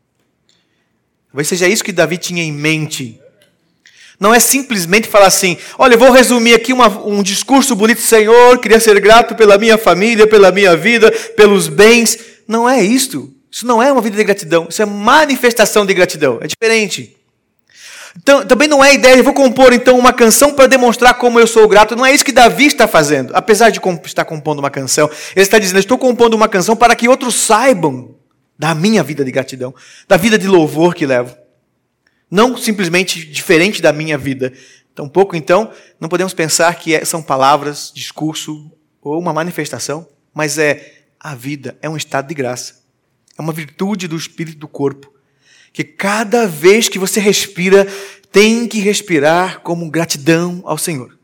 Talvez seja isso que Davi tinha em mente. Não é simplesmente falar assim, olha, eu vou resumir aqui um discurso bonito, Senhor, queria ser grato pela minha família, pela minha vida, pelos bens. Não é isto. Isso não é uma vida de gratidão. Isso é manifestação de gratidão. É diferente. Então, também não é a ideia de vou compor então uma canção para demonstrar como eu sou grato. Não é isso que Davi está fazendo. Apesar de estar compondo uma canção, ele está dizendo, estou compondo uma canção para que outros saibam da minha vida de gratidão, da vida de louvor que levo. Não simplesmente diferente da minha vida. Tampouco, então, não podemos pensar que são palavras, discurso ou uma manifestação, mas é a vida, é um estado de graça. É uma virtude do espírito e do corpo, que cada vez que você respira, tem que respirar como gratidão ao Senhor.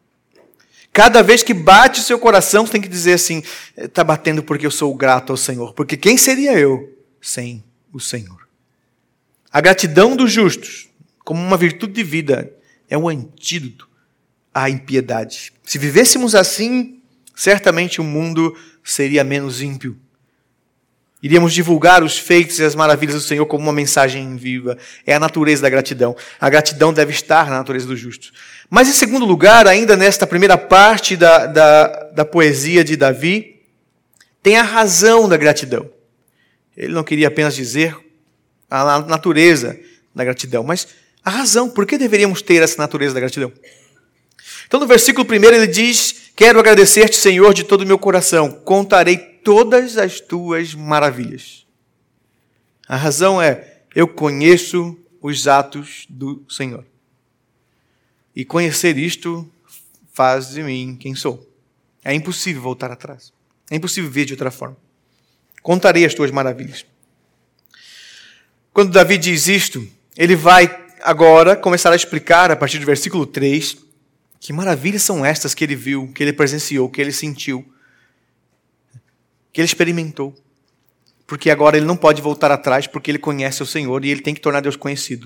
Cada vez que bate o seu coração, você tem que dizer assim, está batendo porque eu sou grato ao Senhor. Porque quem seria eu sem o Senhor? A gratidão dos justos, como uma virtude de vida, é um antídoto à impiedade. Se vivêssemos assim, certamente o mundo seria menos ímpio. Iríamos divulgar os feitos e as maravilhas do Senhor como uma mensagem viva. É a natureza da gratidão. A gratidão deve estar na natureza dos justos. Mas, em segundo lugar, ainda nesta primeira parte da poesia de Davi, tem a razão da gratidão. Ele não queria apenas dizer a natureza da gratidão, mas a razão. Por que deveríamos ter essa natureza da gratidão? Então, no versículo 1, ele diz, quero agradecer-te, Senhor, de todo o meu coração. Contarei todas as tuas maravilhas. A razão é, eu conheço os atos do Senhor. E conhecer isto faz de mim quem sou. É impossível voltar atrás. É impossível ver de outra forma. Contarei as tuas maravilhas. Quando Davi diz isto, ele vai agora começar a explicar, a partir do versículo 3, que maravilhas são estas que ele viu, que ele presenciou, que ele sentiu, que ele experimentou. Porque agora ele não pode voltar atrás, porque ele conhece o Senhor e ele tem que tornar Deus conhecido.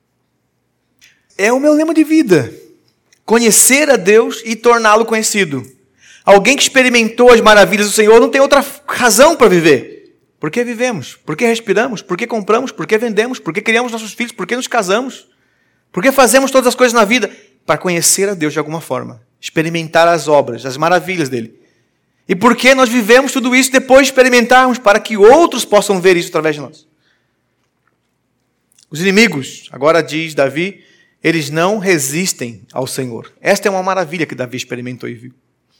É o meu lema de vida. Conhecer a Deus e torná-lo conhecido. Alguém que experimentou as maravilhas do Senhor não tem outra razão para viver. Por que vivemos? Por que respiramos? Por que compramos? Por que vendemos? Por que criamos nossos filhos? Por que nos casamos? Por que fazemos todas as coisas na vida? Para conhecer a Deus de alguma forma. Experimentar as obras, as maravilhas dele. E por que nós vivemos tudo isso depois de experimentarmos? Para que outros possam ver isso através de nós. Os inimigos, agora diz Davi, eles não resistem ao Senhor. Esta é uma maravilha que Davi experimentou e viu.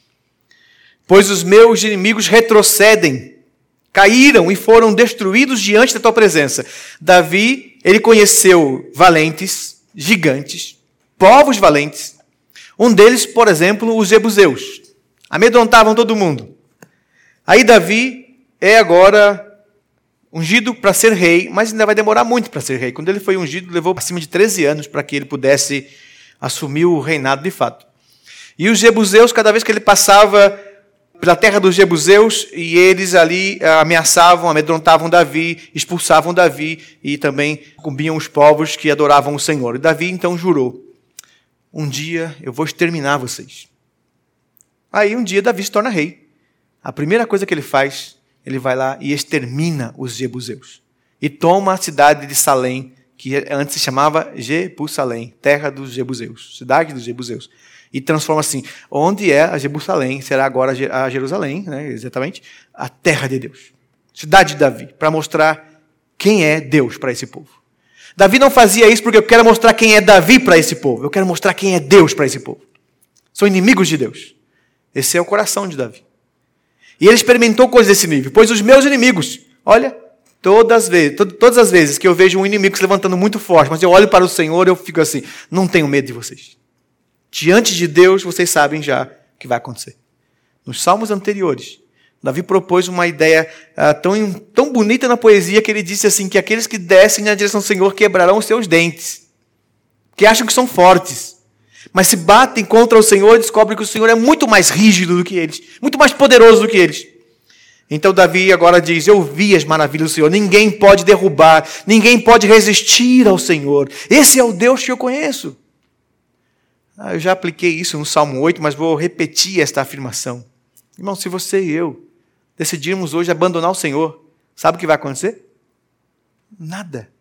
Pois os meus inimigos retrocedem, caíram e foram destruídos diante da tua presença. Davi, ele conheceu valentes, gigantes, povos valentes. Um deles, por exemplo, os jebuseus. Amedrontavam todo mundo. Aí Davi é agora ungido para ser rei, mas ainda vai demorar muito para ser rei. Quando ele foi ungido, levou acima de 13 anos para que ele pudesse assumir o reinado de fato. E os jebuseus, cada vez que ele passava pela terra dos jebuseus, e eles ali ameaçavam, amedrontavam Davi, expulsavam Davi, e também comiam os povos que adoravam o Senhor. E Davi então jurou, um dia eu vou exterminar vocês. Aí um dia Davi se torna rei. A primeira coisa que ele faz, ele vai lá e extermina os jebuseus. E toma a cidade de Salém, que antes se chamava Jebusalém, terra dos jebuseus, cidade dos jebuseus. E transforma assim, onde é a Jerusalém, será agora a Jerusalém, né, exatamente, a terra de Deus. Cidade de Davi, para mostrar quem é Deus para esse povo. Davi não fazia isso porque eu quero mostrar quem é Davi para esse povo. Eu quero mostrar quem é Deus para esse povo. São inimigos de Deus. Esse é o coração de Davi. E ele experimentou coisas desse nível. Pois os meus inimigos, olha, todas as vezes que eu vejo um inimigo se levantando muito forte, mas eu olho para o Senhor e eu fico assim, não tenho medo de vocês. Diante de Deus, vocês sabem já o que vai acontecer. Nos salmos anteriores, Davi propôs uma ideia tão bonita na poesia que ele disse assim, que aqueles que descem na direção do Senhor quebrarão os seus dentes, que acham que são fortes, mas se batem contra o Senhor e descobrem que o Senhor é muito mais rígido do que eles, muito mais poderoso do que eles. Então Davi agora diz, eu vi as maravilhas do Senhor, ninguém pode derrubar, ninguém pode resistir ao Senhor. Esse é o Deus que eu conheço. Eu já apliquei isso no Salmo 8, mas vou repetir esta afirmação. Irmão, se você e eu decidirmos hoje abandonar o Senhor, sabe o que vai acontecer? Nada.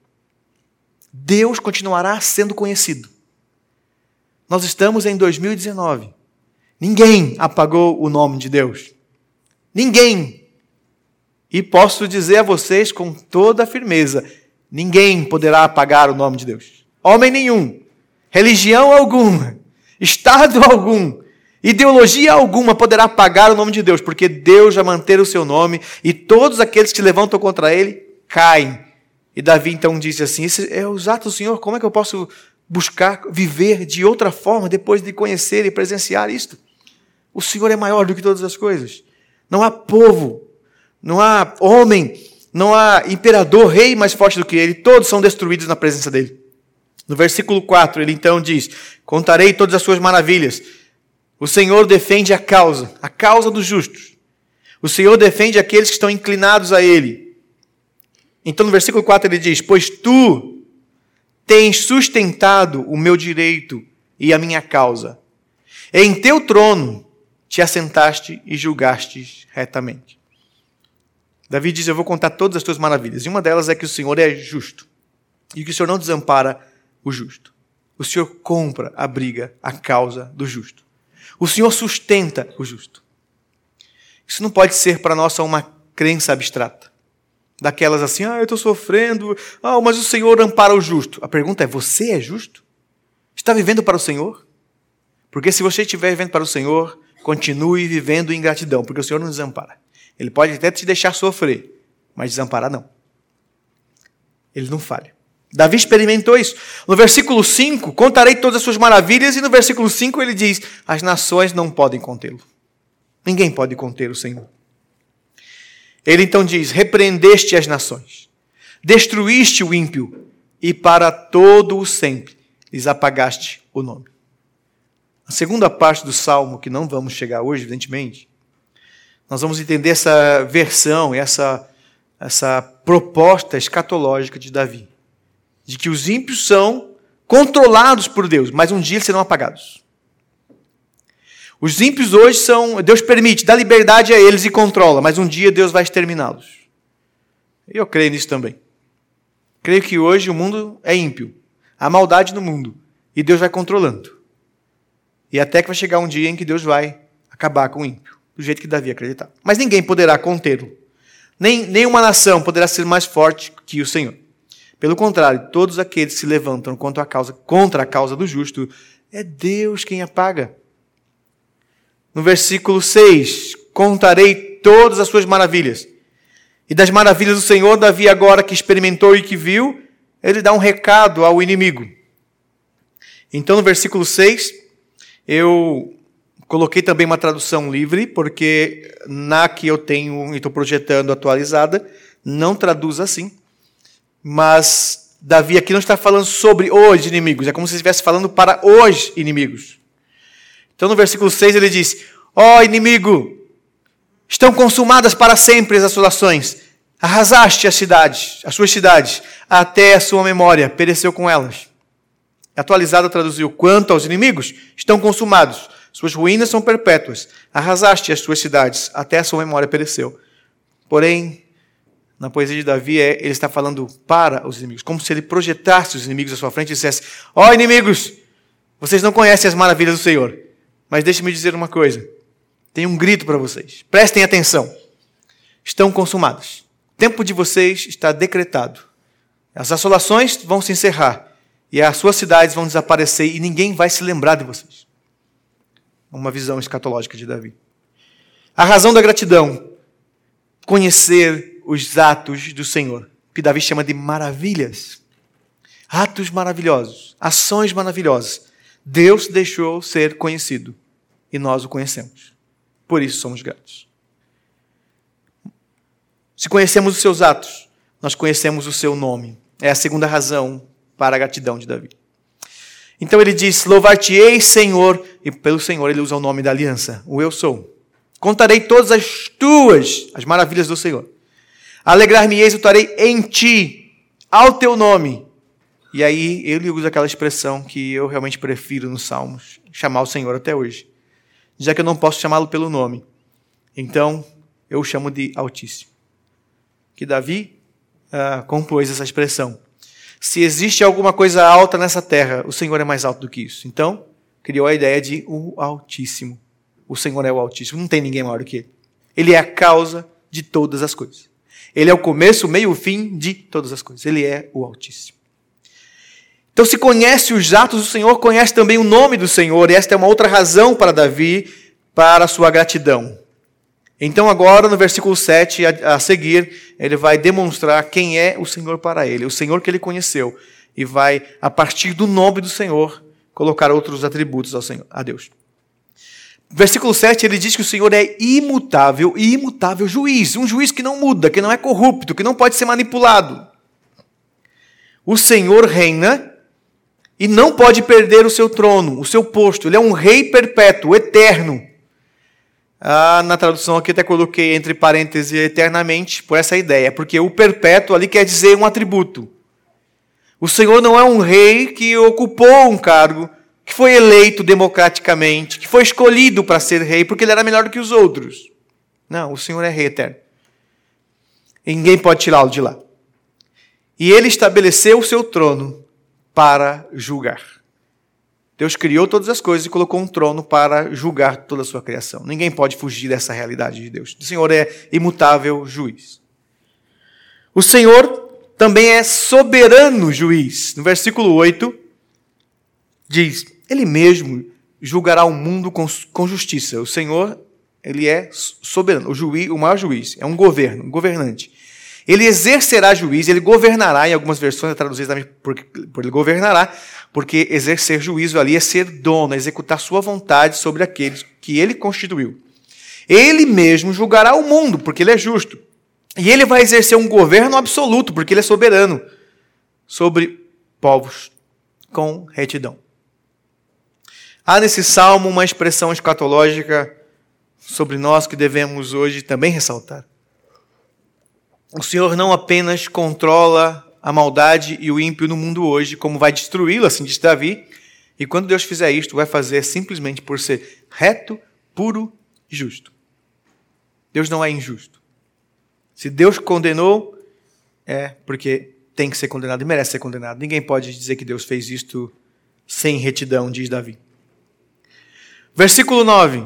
Deus continuará sendo conhecido. Nós estamos em 2019. Ninguém apagou o nome de Deus. Ninguém. E posso dizer a vocês com toda a firmeza, ninguém poderá apagar o nome de Deus. Homem nenhum, religião alguma, estado algum, ideologia alguma poderá apagar o nome de Deus, porque Deus vai manter o seu nome e todos aqueles que se levantam contra ele caem. E Davi então disse assim, esse é os atos do Senhor, como é que eu posso buscar viver de outra forma depois de conhecer e presenciar isto? O Senhor é maior do que todas as coisas. Não há povo, não há homem, não há imperador, rei mais forte do que ele. Todos são destruídos na presença dele. No versículo 4, ele então diz, contarei todas as suas maravilhas. O Senhor defende a causa dos justos. O Senhor defende aqueles que estão inclinados a ele. Então no versículo 4 ele diz, pois tu tens sustentado o meu direito e a minha causa. Em teu trono te assentaste e julgaste retamente. Davi diz, eu vou contar todas as tuas maravilhas. E uma delas é que o Senhor é justo. E que o Senhor não desampara o justo. O Senhor compra a briga, a causa do justo. O Senhor sustenta o justo. Isso não pode ser para nós só uma crença abstrata. Daquelas assim, eu estou sofrendo, mas o Senhor ampara o justo. A pergunta é, você é justo? Está vivendo para o Senhor? Porque se você estiver vivendo para o Senhor, continue vivendo em gratidão, porque o Senhor não desampara. Ele pode até te deixar sofrer, mas desamparar não. Ele não falha. Davi experimentou isso. No versículo 5, contarei todas as suas maravilhas, e no versículo 5 ele diz, as nações não podem contê-lo. Ninguém pode conter o Senhor. Ele então diz, repreendeste as nações, destruíste o ímpio, e para todo o sempre lhes apagaste o nome. A segunda parte do Salmo, que não vamos chegar hoje, evidentemente, nós vamos entender essa versão, essa proposta escatológica de Davi, de que os ímpios são controlados por Deus, mas um dia eles serão apagados. Os ímpios hoje Deus permite, dá liberdade a eles e controla, mas um dia Deus vai exterminá-los. Eu creio nisso também. Creio que hoje o mundo é ímpio, há maldade no mundo, e Deus vai controlando. E até que vai chegar um dia em que Deus vai acabar com o ímpio, do jeito que Davi acreditava. Mas ninguém poderá contê-lo. Nenhuma nação poderá ser mais forte que o Senhor. Pelo contrário, todos aqueles que se levantam contra a causa do justo, é Deus quem apaga. No versículo 6, contarei todas as suas maravilhas. E das maravilhas do Senhor, Davi agora que experimentou e que viu, ele dá um recado ao inimigo. Então no versículo 6, eu coloquei também uma tradução livre, porque na que eu tenho e estou projetando atualizada, não traduz assim. Mas Davi aqui não está falando sobre os inimigos, é como se estivesse falando para os inimigos. Então no versículo 6 ele diz, inimigo, estão consumadas para sempre as assolações, arrasaste as suas cidades, até a sua memória pereceu com elas. Atualizada traduziu, quanto aos inimigos, estão consumados, suas ruínas são perpétuas, arrasaste as suas cidades, até a sua memória pereceu. Porém, na poesia de Davi, ele está falando para os inimigos, como se ele projetasse os inimigos à sua frente e dissesse, inimigos, vocês não conhecem as maravilhas do Senhor, mas deixe-me dizer uma coisa, tem um grito para vocês, prestem atenção, estão consumados, o tempo de vocês está decretado, as assolações vão se encerrar, e as suas cidades vão desaparecer, e ninguém vai se lembrar de vocês. Uma visão escatológica de Davi. A razão da gratidão, conhecer os atos do Senhor, que Davi chama de maravilhas. Atos maravilhosos, ações maravilhosas. Deus deixou ser conhecido e nós o conhecemos. Por isso somos gratos. Se conhecemos os seus atos, nós conhecemos o seu nome. É a segunda razão para a gratidão de Davi. Então ele diz, louvar-te-ei, Senhor, e pelo Senhor ele usa o nome da aliança, o eu sou. Contarei todas as maravilhas do Senhor. Alegrar-me-ei, exultarei em ti, ao teu nome, E aí ele usa aquela expressão que eu realmente prefiro nos Salmos, chamar o Senhor até hoje. Já que eu não posso chamá-lo pelo nome, então eu o chamo de Altíssimo. Que Davi compôs essa expressão. Se existe alguma coisa alta nessa terra, o Senhor é mais alto do que isso. Então, criou a ideia de o Altíssimo. O Senhor é o Altíssimo, não tem ninguém maior do que Ele. Ele é a causa de todas as coisas. Ele é o começo, o meio e o fim de todas as coisas. Ele é o Altíssimo. Então, se conhece os atos do Senhor, conhece também o nome do Senhor, e esta é uma outra razão para Davi, para a sua gratidão. Então, agora, no versículo 7, a seguir, ele vai demonstrar quem é o Senhor para ele, o Senhor que ele conheceu, e vai, a partir do nome do Senhor, colocar outros atributos ao Senhor, a Deus. Versículo 7, ele diz que o Senhor é imutável e imutável juiz, um juiz que não muda, que não é corrupto, que não pode ser manipulado. O Senhor reina e não pode perder o seu trono, o seu posto. Ele é um rei perpétuo, eterno. Na tradução aqui até coloquei entre parênteses eternamente por essa ideia, porque o perpétuo ali quer dizer um atributo. O Senhor não é um rei que ocupou um cargo, que foi eleito democraticamente, que foi escolhido para ser rei porque ele era melhor do que os outros. Não, o Senhor é rei eterno. E ninguém pode tirá-lo de lá. E ele estabeleceu o seu trono para julgar. Deus criou todas as coisas e colocou um trono para julgar toda a sua criação. Ninguém pode fugir dessa realidade de Deus. O Senhor é imutável juiz. O Senhor também é soberano juiz. No versículo 8, diz, Ele mesmo julgará o mundo com justiça. O Senhor, Ele é soberano, o maior juiz, é um governante. Ele exercerá juízo, ele governará, em algumas versões é traduzido também por ele governará, porque exercer juízo ali é ser dono, é executar sua vontade sobre aqueles que ele constituiu. Ele mesmo julgará o mundo, porque ele é justo. E ele vai exercer um governo absoluto, porque ele é soberano, sobre povos com retidão. Há nesse salmo uma expressão escatológica sobre nós que devemos hoje também ressaltar. O Senhor não apenas controla a maldade e o ímpio no mundo hoje, como vai destruí-lo, assim diz Davi, e quando Deus fizer isto, vai fazer simplesmente por ser reto, puro e justo. Deus não é injusto. Se Deus condenou, é porque tem que ser condenado e merece ser condenado. Ninguém pode dizer que Deus fez isto sem retidão, diz Davi. Versículo 9.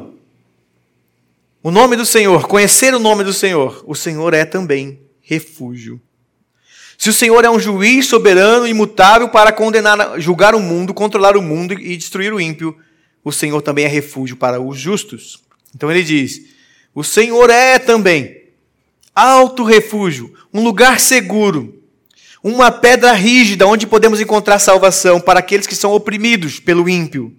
O nome do Senhor, conhecer o nome do Senhor. O Senhor é também refúgio. Se o Senhor é um juiz soberano e imutável para condenar, julgar o mundo, controlar o mundo e destruir o ímpio, o Senhor também é refúgio para os justos. Então ele diz, o Senhor é também alto refúgio, um lugar seguro, uma pedra rígida onde podemos encontrar salvação para aqueles que são oprimidos pelo ímpio.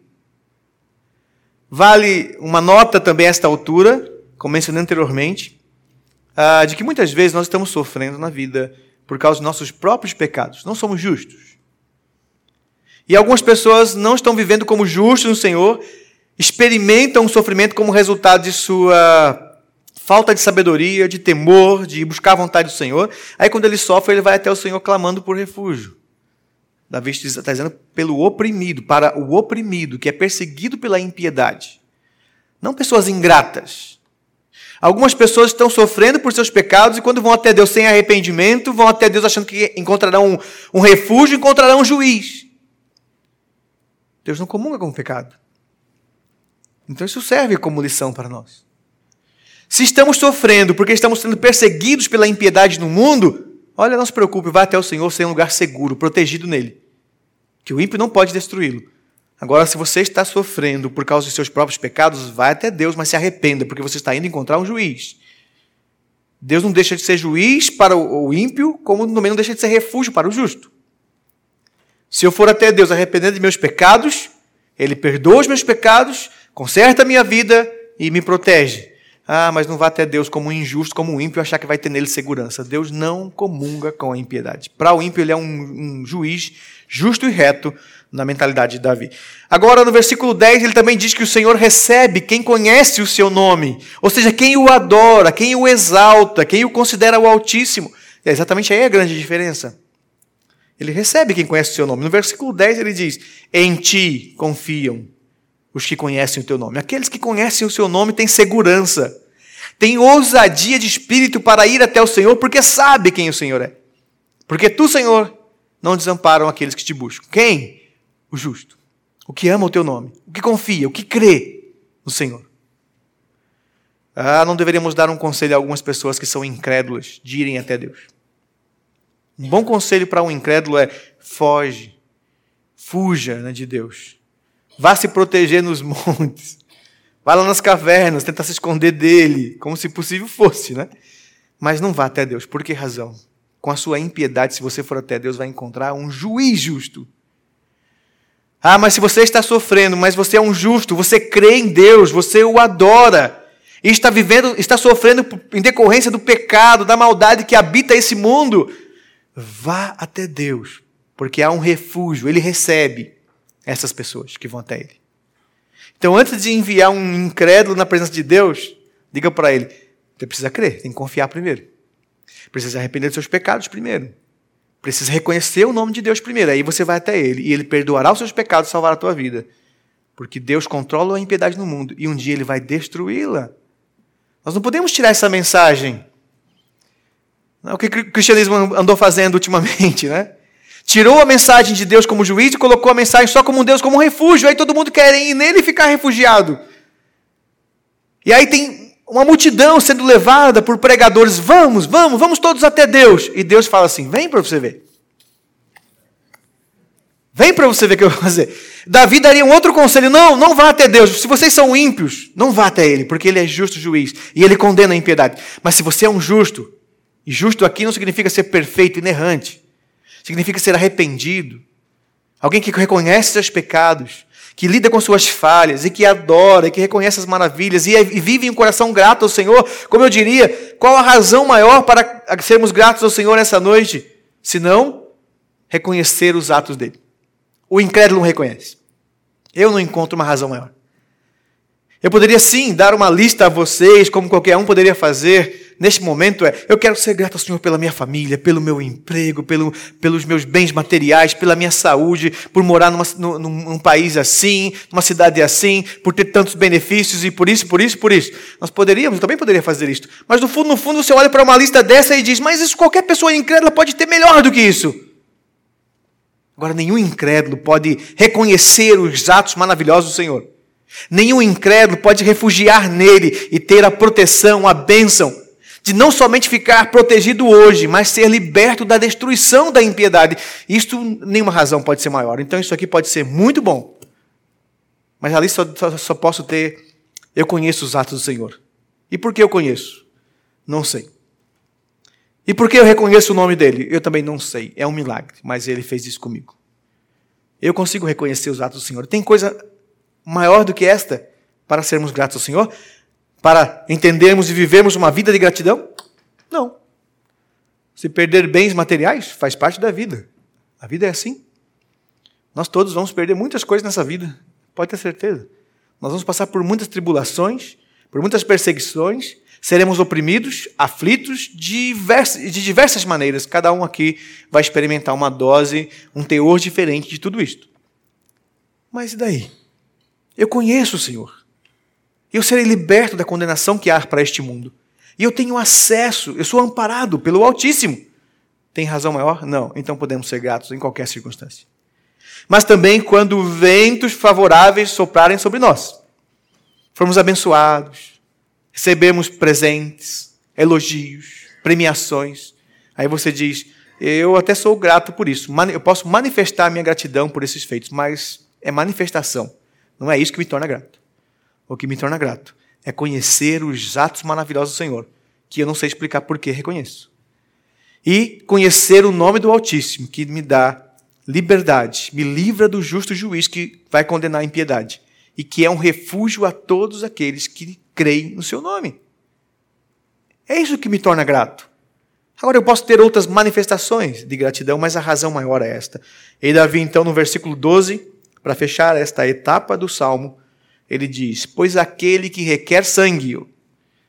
Vale uma nota também a esta altura, como mencionei anteriormente, de que muitas vezes nós estamos sofrendo na vida por causa dos nossos próprios pecados. Não somos justos. E algumas pessoas não estão vivendo como justos no Senhor, experimentam o sofrimento como resultado de sua falta de sabedoria, de temor, de buscar a vontade do Senhor. Aí quando ele sofre, ele vai até o Senhor clamando por refúgio. Davi está dizendo pelo oprimido, para o oprimido, que é perseguido pela impiedade. Não pessoas ingratas. Algumas pessoas estão sofrendo por seus pecados e quando vão até Deus sem arrependimento, vão até Deus achando que encontrarão um refúgio, encontrarão um juiz. Deus não comunga com o pecado. Então isso serve como lição para nós. Se estamos sofrendo porque estamos sendo perseguidos pela impiedade no mundo, olha, não se preocupe, vá até o Senhor sem um lugar seguro, protegido nele. Que o ímpio não pode destruí-lo. Agora, se você está sofrendo por causa dos seus próprios pecados, vai até Deus, mas se arrependa, porque você está indo encontrar um juiz. Deus não deixa de ser juiz para o ímpio, como também não deixa de ser refúgio para o justo. Se eu for até Deus arrependendo de meus pecados, Ele perdoa os meus pecados, conserta a minha vida e me protege. Mas não vá até Deus como um injusto, como um ímpio, achar que vai ter nele segurança. Deus não comunga com a impiedade. Para o ímpio, ele é um juiz justo e reto na mentalidade de Davi. Agora, no versículo 10, ele também diz que o Senhor recebe quem conhece o seu nome. Ou seja, quem o adora, quem o exalta, quem o considera o Altíssimo. É exatamente aí a grande diferença. Ele recebe quem conhece o seu nome. No versículo 10 ele diz, em ti confiam os que conhecem o teu nome. Aqueles que conhecem o seu nome têm segurança, têm ousadia de espírito para ir até o Senhor, porque sabe quem o Senhor é. Porque tu, Senhor, não desamparam aqueles que te buscam. Quem? O justo. O que ama o teu nome. O que confia, o que crê no Senhor. Não deveríamos dar um conselho a algumas pessoas que são incrédulas de irem até Deus. Um bom conselho para um incrédulo é fuja de Deus. Vá se proteger nos montes. Vá lá nas cavernas, tentar se esconder dele, como se possível fosse, né? Mas não vá até Deus. Por que razão? Com a sua impiedade, se você for até Deus, vai encontrar um juiz justo. Mas se você está sofrendo, mas você é um justo, você crê em Deus, você o adora, e está sofrendo em decorrência do pecado, da maldade que habita esse mundo, vá até Deus, porque há um refúgio, Ele recebe essas pessoas que vão até Ele. Então, antes de enviar um incrédulo na presença de Deus, diga para ele, você precisa crer, tem que confiar primeiro. Precisa arrepender dos seus pecados primeiro. Precisa reconhecer o nome de Deus primeiro. Aí você vai até Ele, e Ele perdoará os seus pecados e salvará a tua vida. Porque Deus controla a impiedade no mundo, e um dia Ele vai destruí-la. Nós não podemos tirar essa mensagem. O que o cristianismo andou fazendo ultimamente, né? Tirou a mensagem de Deus como juiz e colocou a mensagem só como Deus, como um refúgio. Aí todo mundo quer ir nele e ficar refugiado. E aí tem uma multidão sendo levada por pregadores. Vamos todos até Deus. E Deus fala assim, vem para você ver. Vem para você ver o que eu vou fazer. Davi daria um outro conselho. Não vá até Deus. Se vocês são ímpios, não vá até Ele, porque Ele é justo juiz. E Ele condena a impiedade. Mas se você é um justo, e justo aqui não significa ser perfeito, inerrante. Significa ser arrependido. Alguém que reconhece seus pecados, que lida com suas falhas, e que adora, e que reconhece as maravilhas, e vive em um coração grato ao Senhor. Como eu diria, qual a razão maior para sermos gratos ao Senhor nessa noite? Senão, reconhecer os atos dele. O incrédulo não reconhece. Eu não encontro uma razão maior. Eu poderia sim dar uma lista a vocês, como qualquer um poderia fazer. Neste momento eu quero ser grato ao Senhor pela minha família, pelo meu emprego, pelos meus bens materiais, pela minha saúde, por morar num país assim, numa cidade assim, por ter tantos benefícios e por isso. Eu também poderia fazer isso. Mas no fundo você olha para uma lista dessa e diz, mas isso qualquer pessoa incrédula pode ter melhor do que isso. Agora, nenhum incrédulo pode reconhecer os atos maravilhosos do Senhor. Nenhum incrédulo pode refugiar nele e ter a proteção, a bênção, de não somente ficar protegido hoje, mas ser liberto da destruição da impiedade. Isto, nenhuma razão pode ser maior. Então isso aqui pode ser muito bom. Mas ali só posso ter, eu conheço os atos do Senhor. E por que eu conheço? Não sei. E por que eu reconheço o nome dele? Eu também não sei. É um milagre, mas ele fez isso comigo. Eu consigo reconhecer os atos do Senhor. Tem coisa maior do que esta para sermos gratos ao Senhor? Para entendermos e vivermos uma vida de gratidão? Não. Se perder bens materiais, faz parte da vida. A vida é assim. Nós todos vamos perder muitas coisas nessa vida. Pode ter certeza. Nós vamos passar por muitas tribulações, por muitas perseguições, seremos oprimidos, aflitos de diversas maneiras. Cada um aqui vai experimentar uma dose, um teor diferente de tudo isto. Mas e daí? Eu conheço o Senhor. Eu serei liberto da condenação que há para este mundo. E eu tenho acesso, eu sou amparado pelo Altíssimo. Tem razão maior? Não. Então podemos ser gratos em qualquer circunstância. Mas também quando ventos favoráveis soprarem sobre nós. Formos abençoados, recebemos presentes, elogios, premiações. Aí você diz, eu até sou grato por isso. Eu posso manifestar a minha gratidão por esses feitos, mas é manifestação. Não é isso que me torna grato. O que me torna grato é conhecer os atos maravilhosos do Senhor, que eu não sei explicar por que reconheço. E conhecer o nome do Altíssimo, que me dá liberdade, me livra do justo juiz que vai condenar a impiedade, e que é um refúgio a todos aqueles que creem no seu nome. É isso que me torna grato. Agora eu posso ter outras manifestações de gratidão, mas a razão maior é esta. E Davi, então, no versículo 12, para fechar esta etapa do Salmo, ele diz, pois aquele que requer sangue,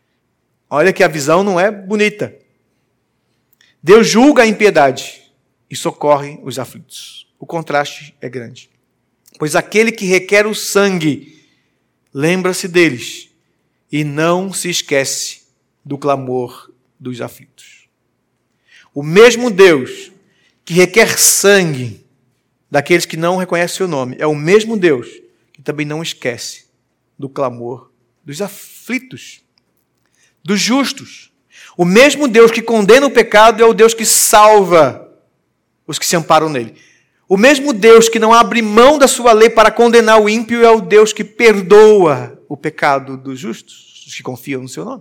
olha que a visão não é bonita. Deus julga a impiedade. e socorre os aflitos. O contraste é grande. Pois aquele que requer o sangue, lembra-se deles e não se esquece do clamor dos aflitos. O mesmo Deus que requer sangue daqueles que não reconhecem o seu nome, é o mesmo Deus que também não esquece do clamor dos aflitos, dos justos. O mesmo Deus que condena o pecado é o Deus que salva os que se amparam nele. O mesmo Deus que não abre mão da sua lei para condenar o ímpio é o Deus que perdoa o pecado dos justos, dos que confiam no seu nome.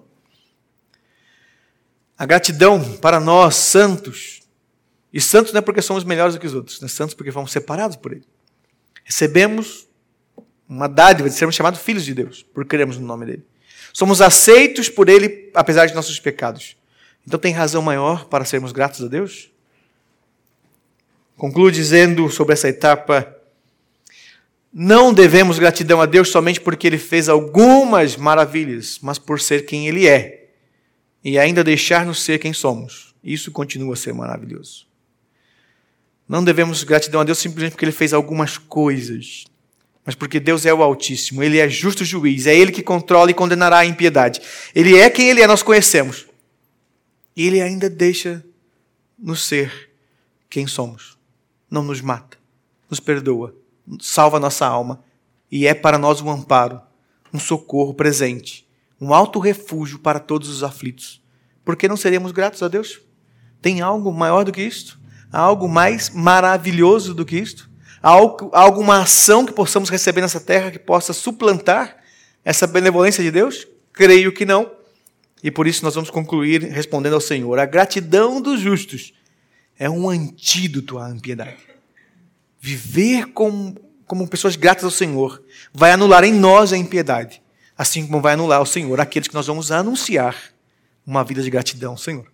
A gratidão para nós, santos, e santos não é porque somos melhores do que os outros, né? Santos porque fomos separados por Ele. Recebemos uma dádiva de sermos chamados filhos de Deus, por crermos no nome dEle. Somos aceitos por Ele, apesar de nossos pecados. Então tem razão maior para sermos gratos a Deus? Concluo dizendo sobre essa etapa: não devemos gratidão a Deus somente porque Ele fez algumas maravilhas, mas por ser quem Ele é e ainda deixar-nos ser quem somos. Isso continua a ser maravilhoso. Não devemos gratidão a Deus simplesmente porque Ele fez algumas coisas, mas porque Deus é o Altíssimo, Ele é justo juiz, é Ele que controla e condenará a impiedade. Ele é quem Ele é, nós conhecemos. E Ele ainda deixa-nos ser quem somos. Não nos mata, nos perdoa, salva a nossa alma e é para nós um amparo, um socorro presente, um alto refúgio para todos os aflitos. Por que não seremos gratos a Deus? Tem algo maior do que isto? Há algo mais maravilhoso do que isto? Há alguma ação que possamos receber nessa terra que possa suplantar essa benevolência de Deus? Creio que não. E por isso nós vamos concluir respondendo ao Senhor. A gratidão dos justos é um antídoto à impiedade. Viver como pessoas gratas ao Senhor vai anular em nós a impiedade, assim como vai anular ao Senhor aqueles que nós vamos anunciar uma vida de gratidão ao Senhor.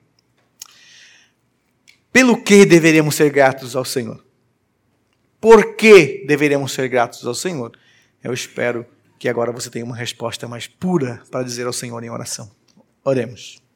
Pelo que deveríamos ser gratos ao Senhor? Por que deveríamos ser gratos ao Senhor? Eu espero que agora você tenha uma resposta mais pura para dizer ao Senhor em oração. Oremos.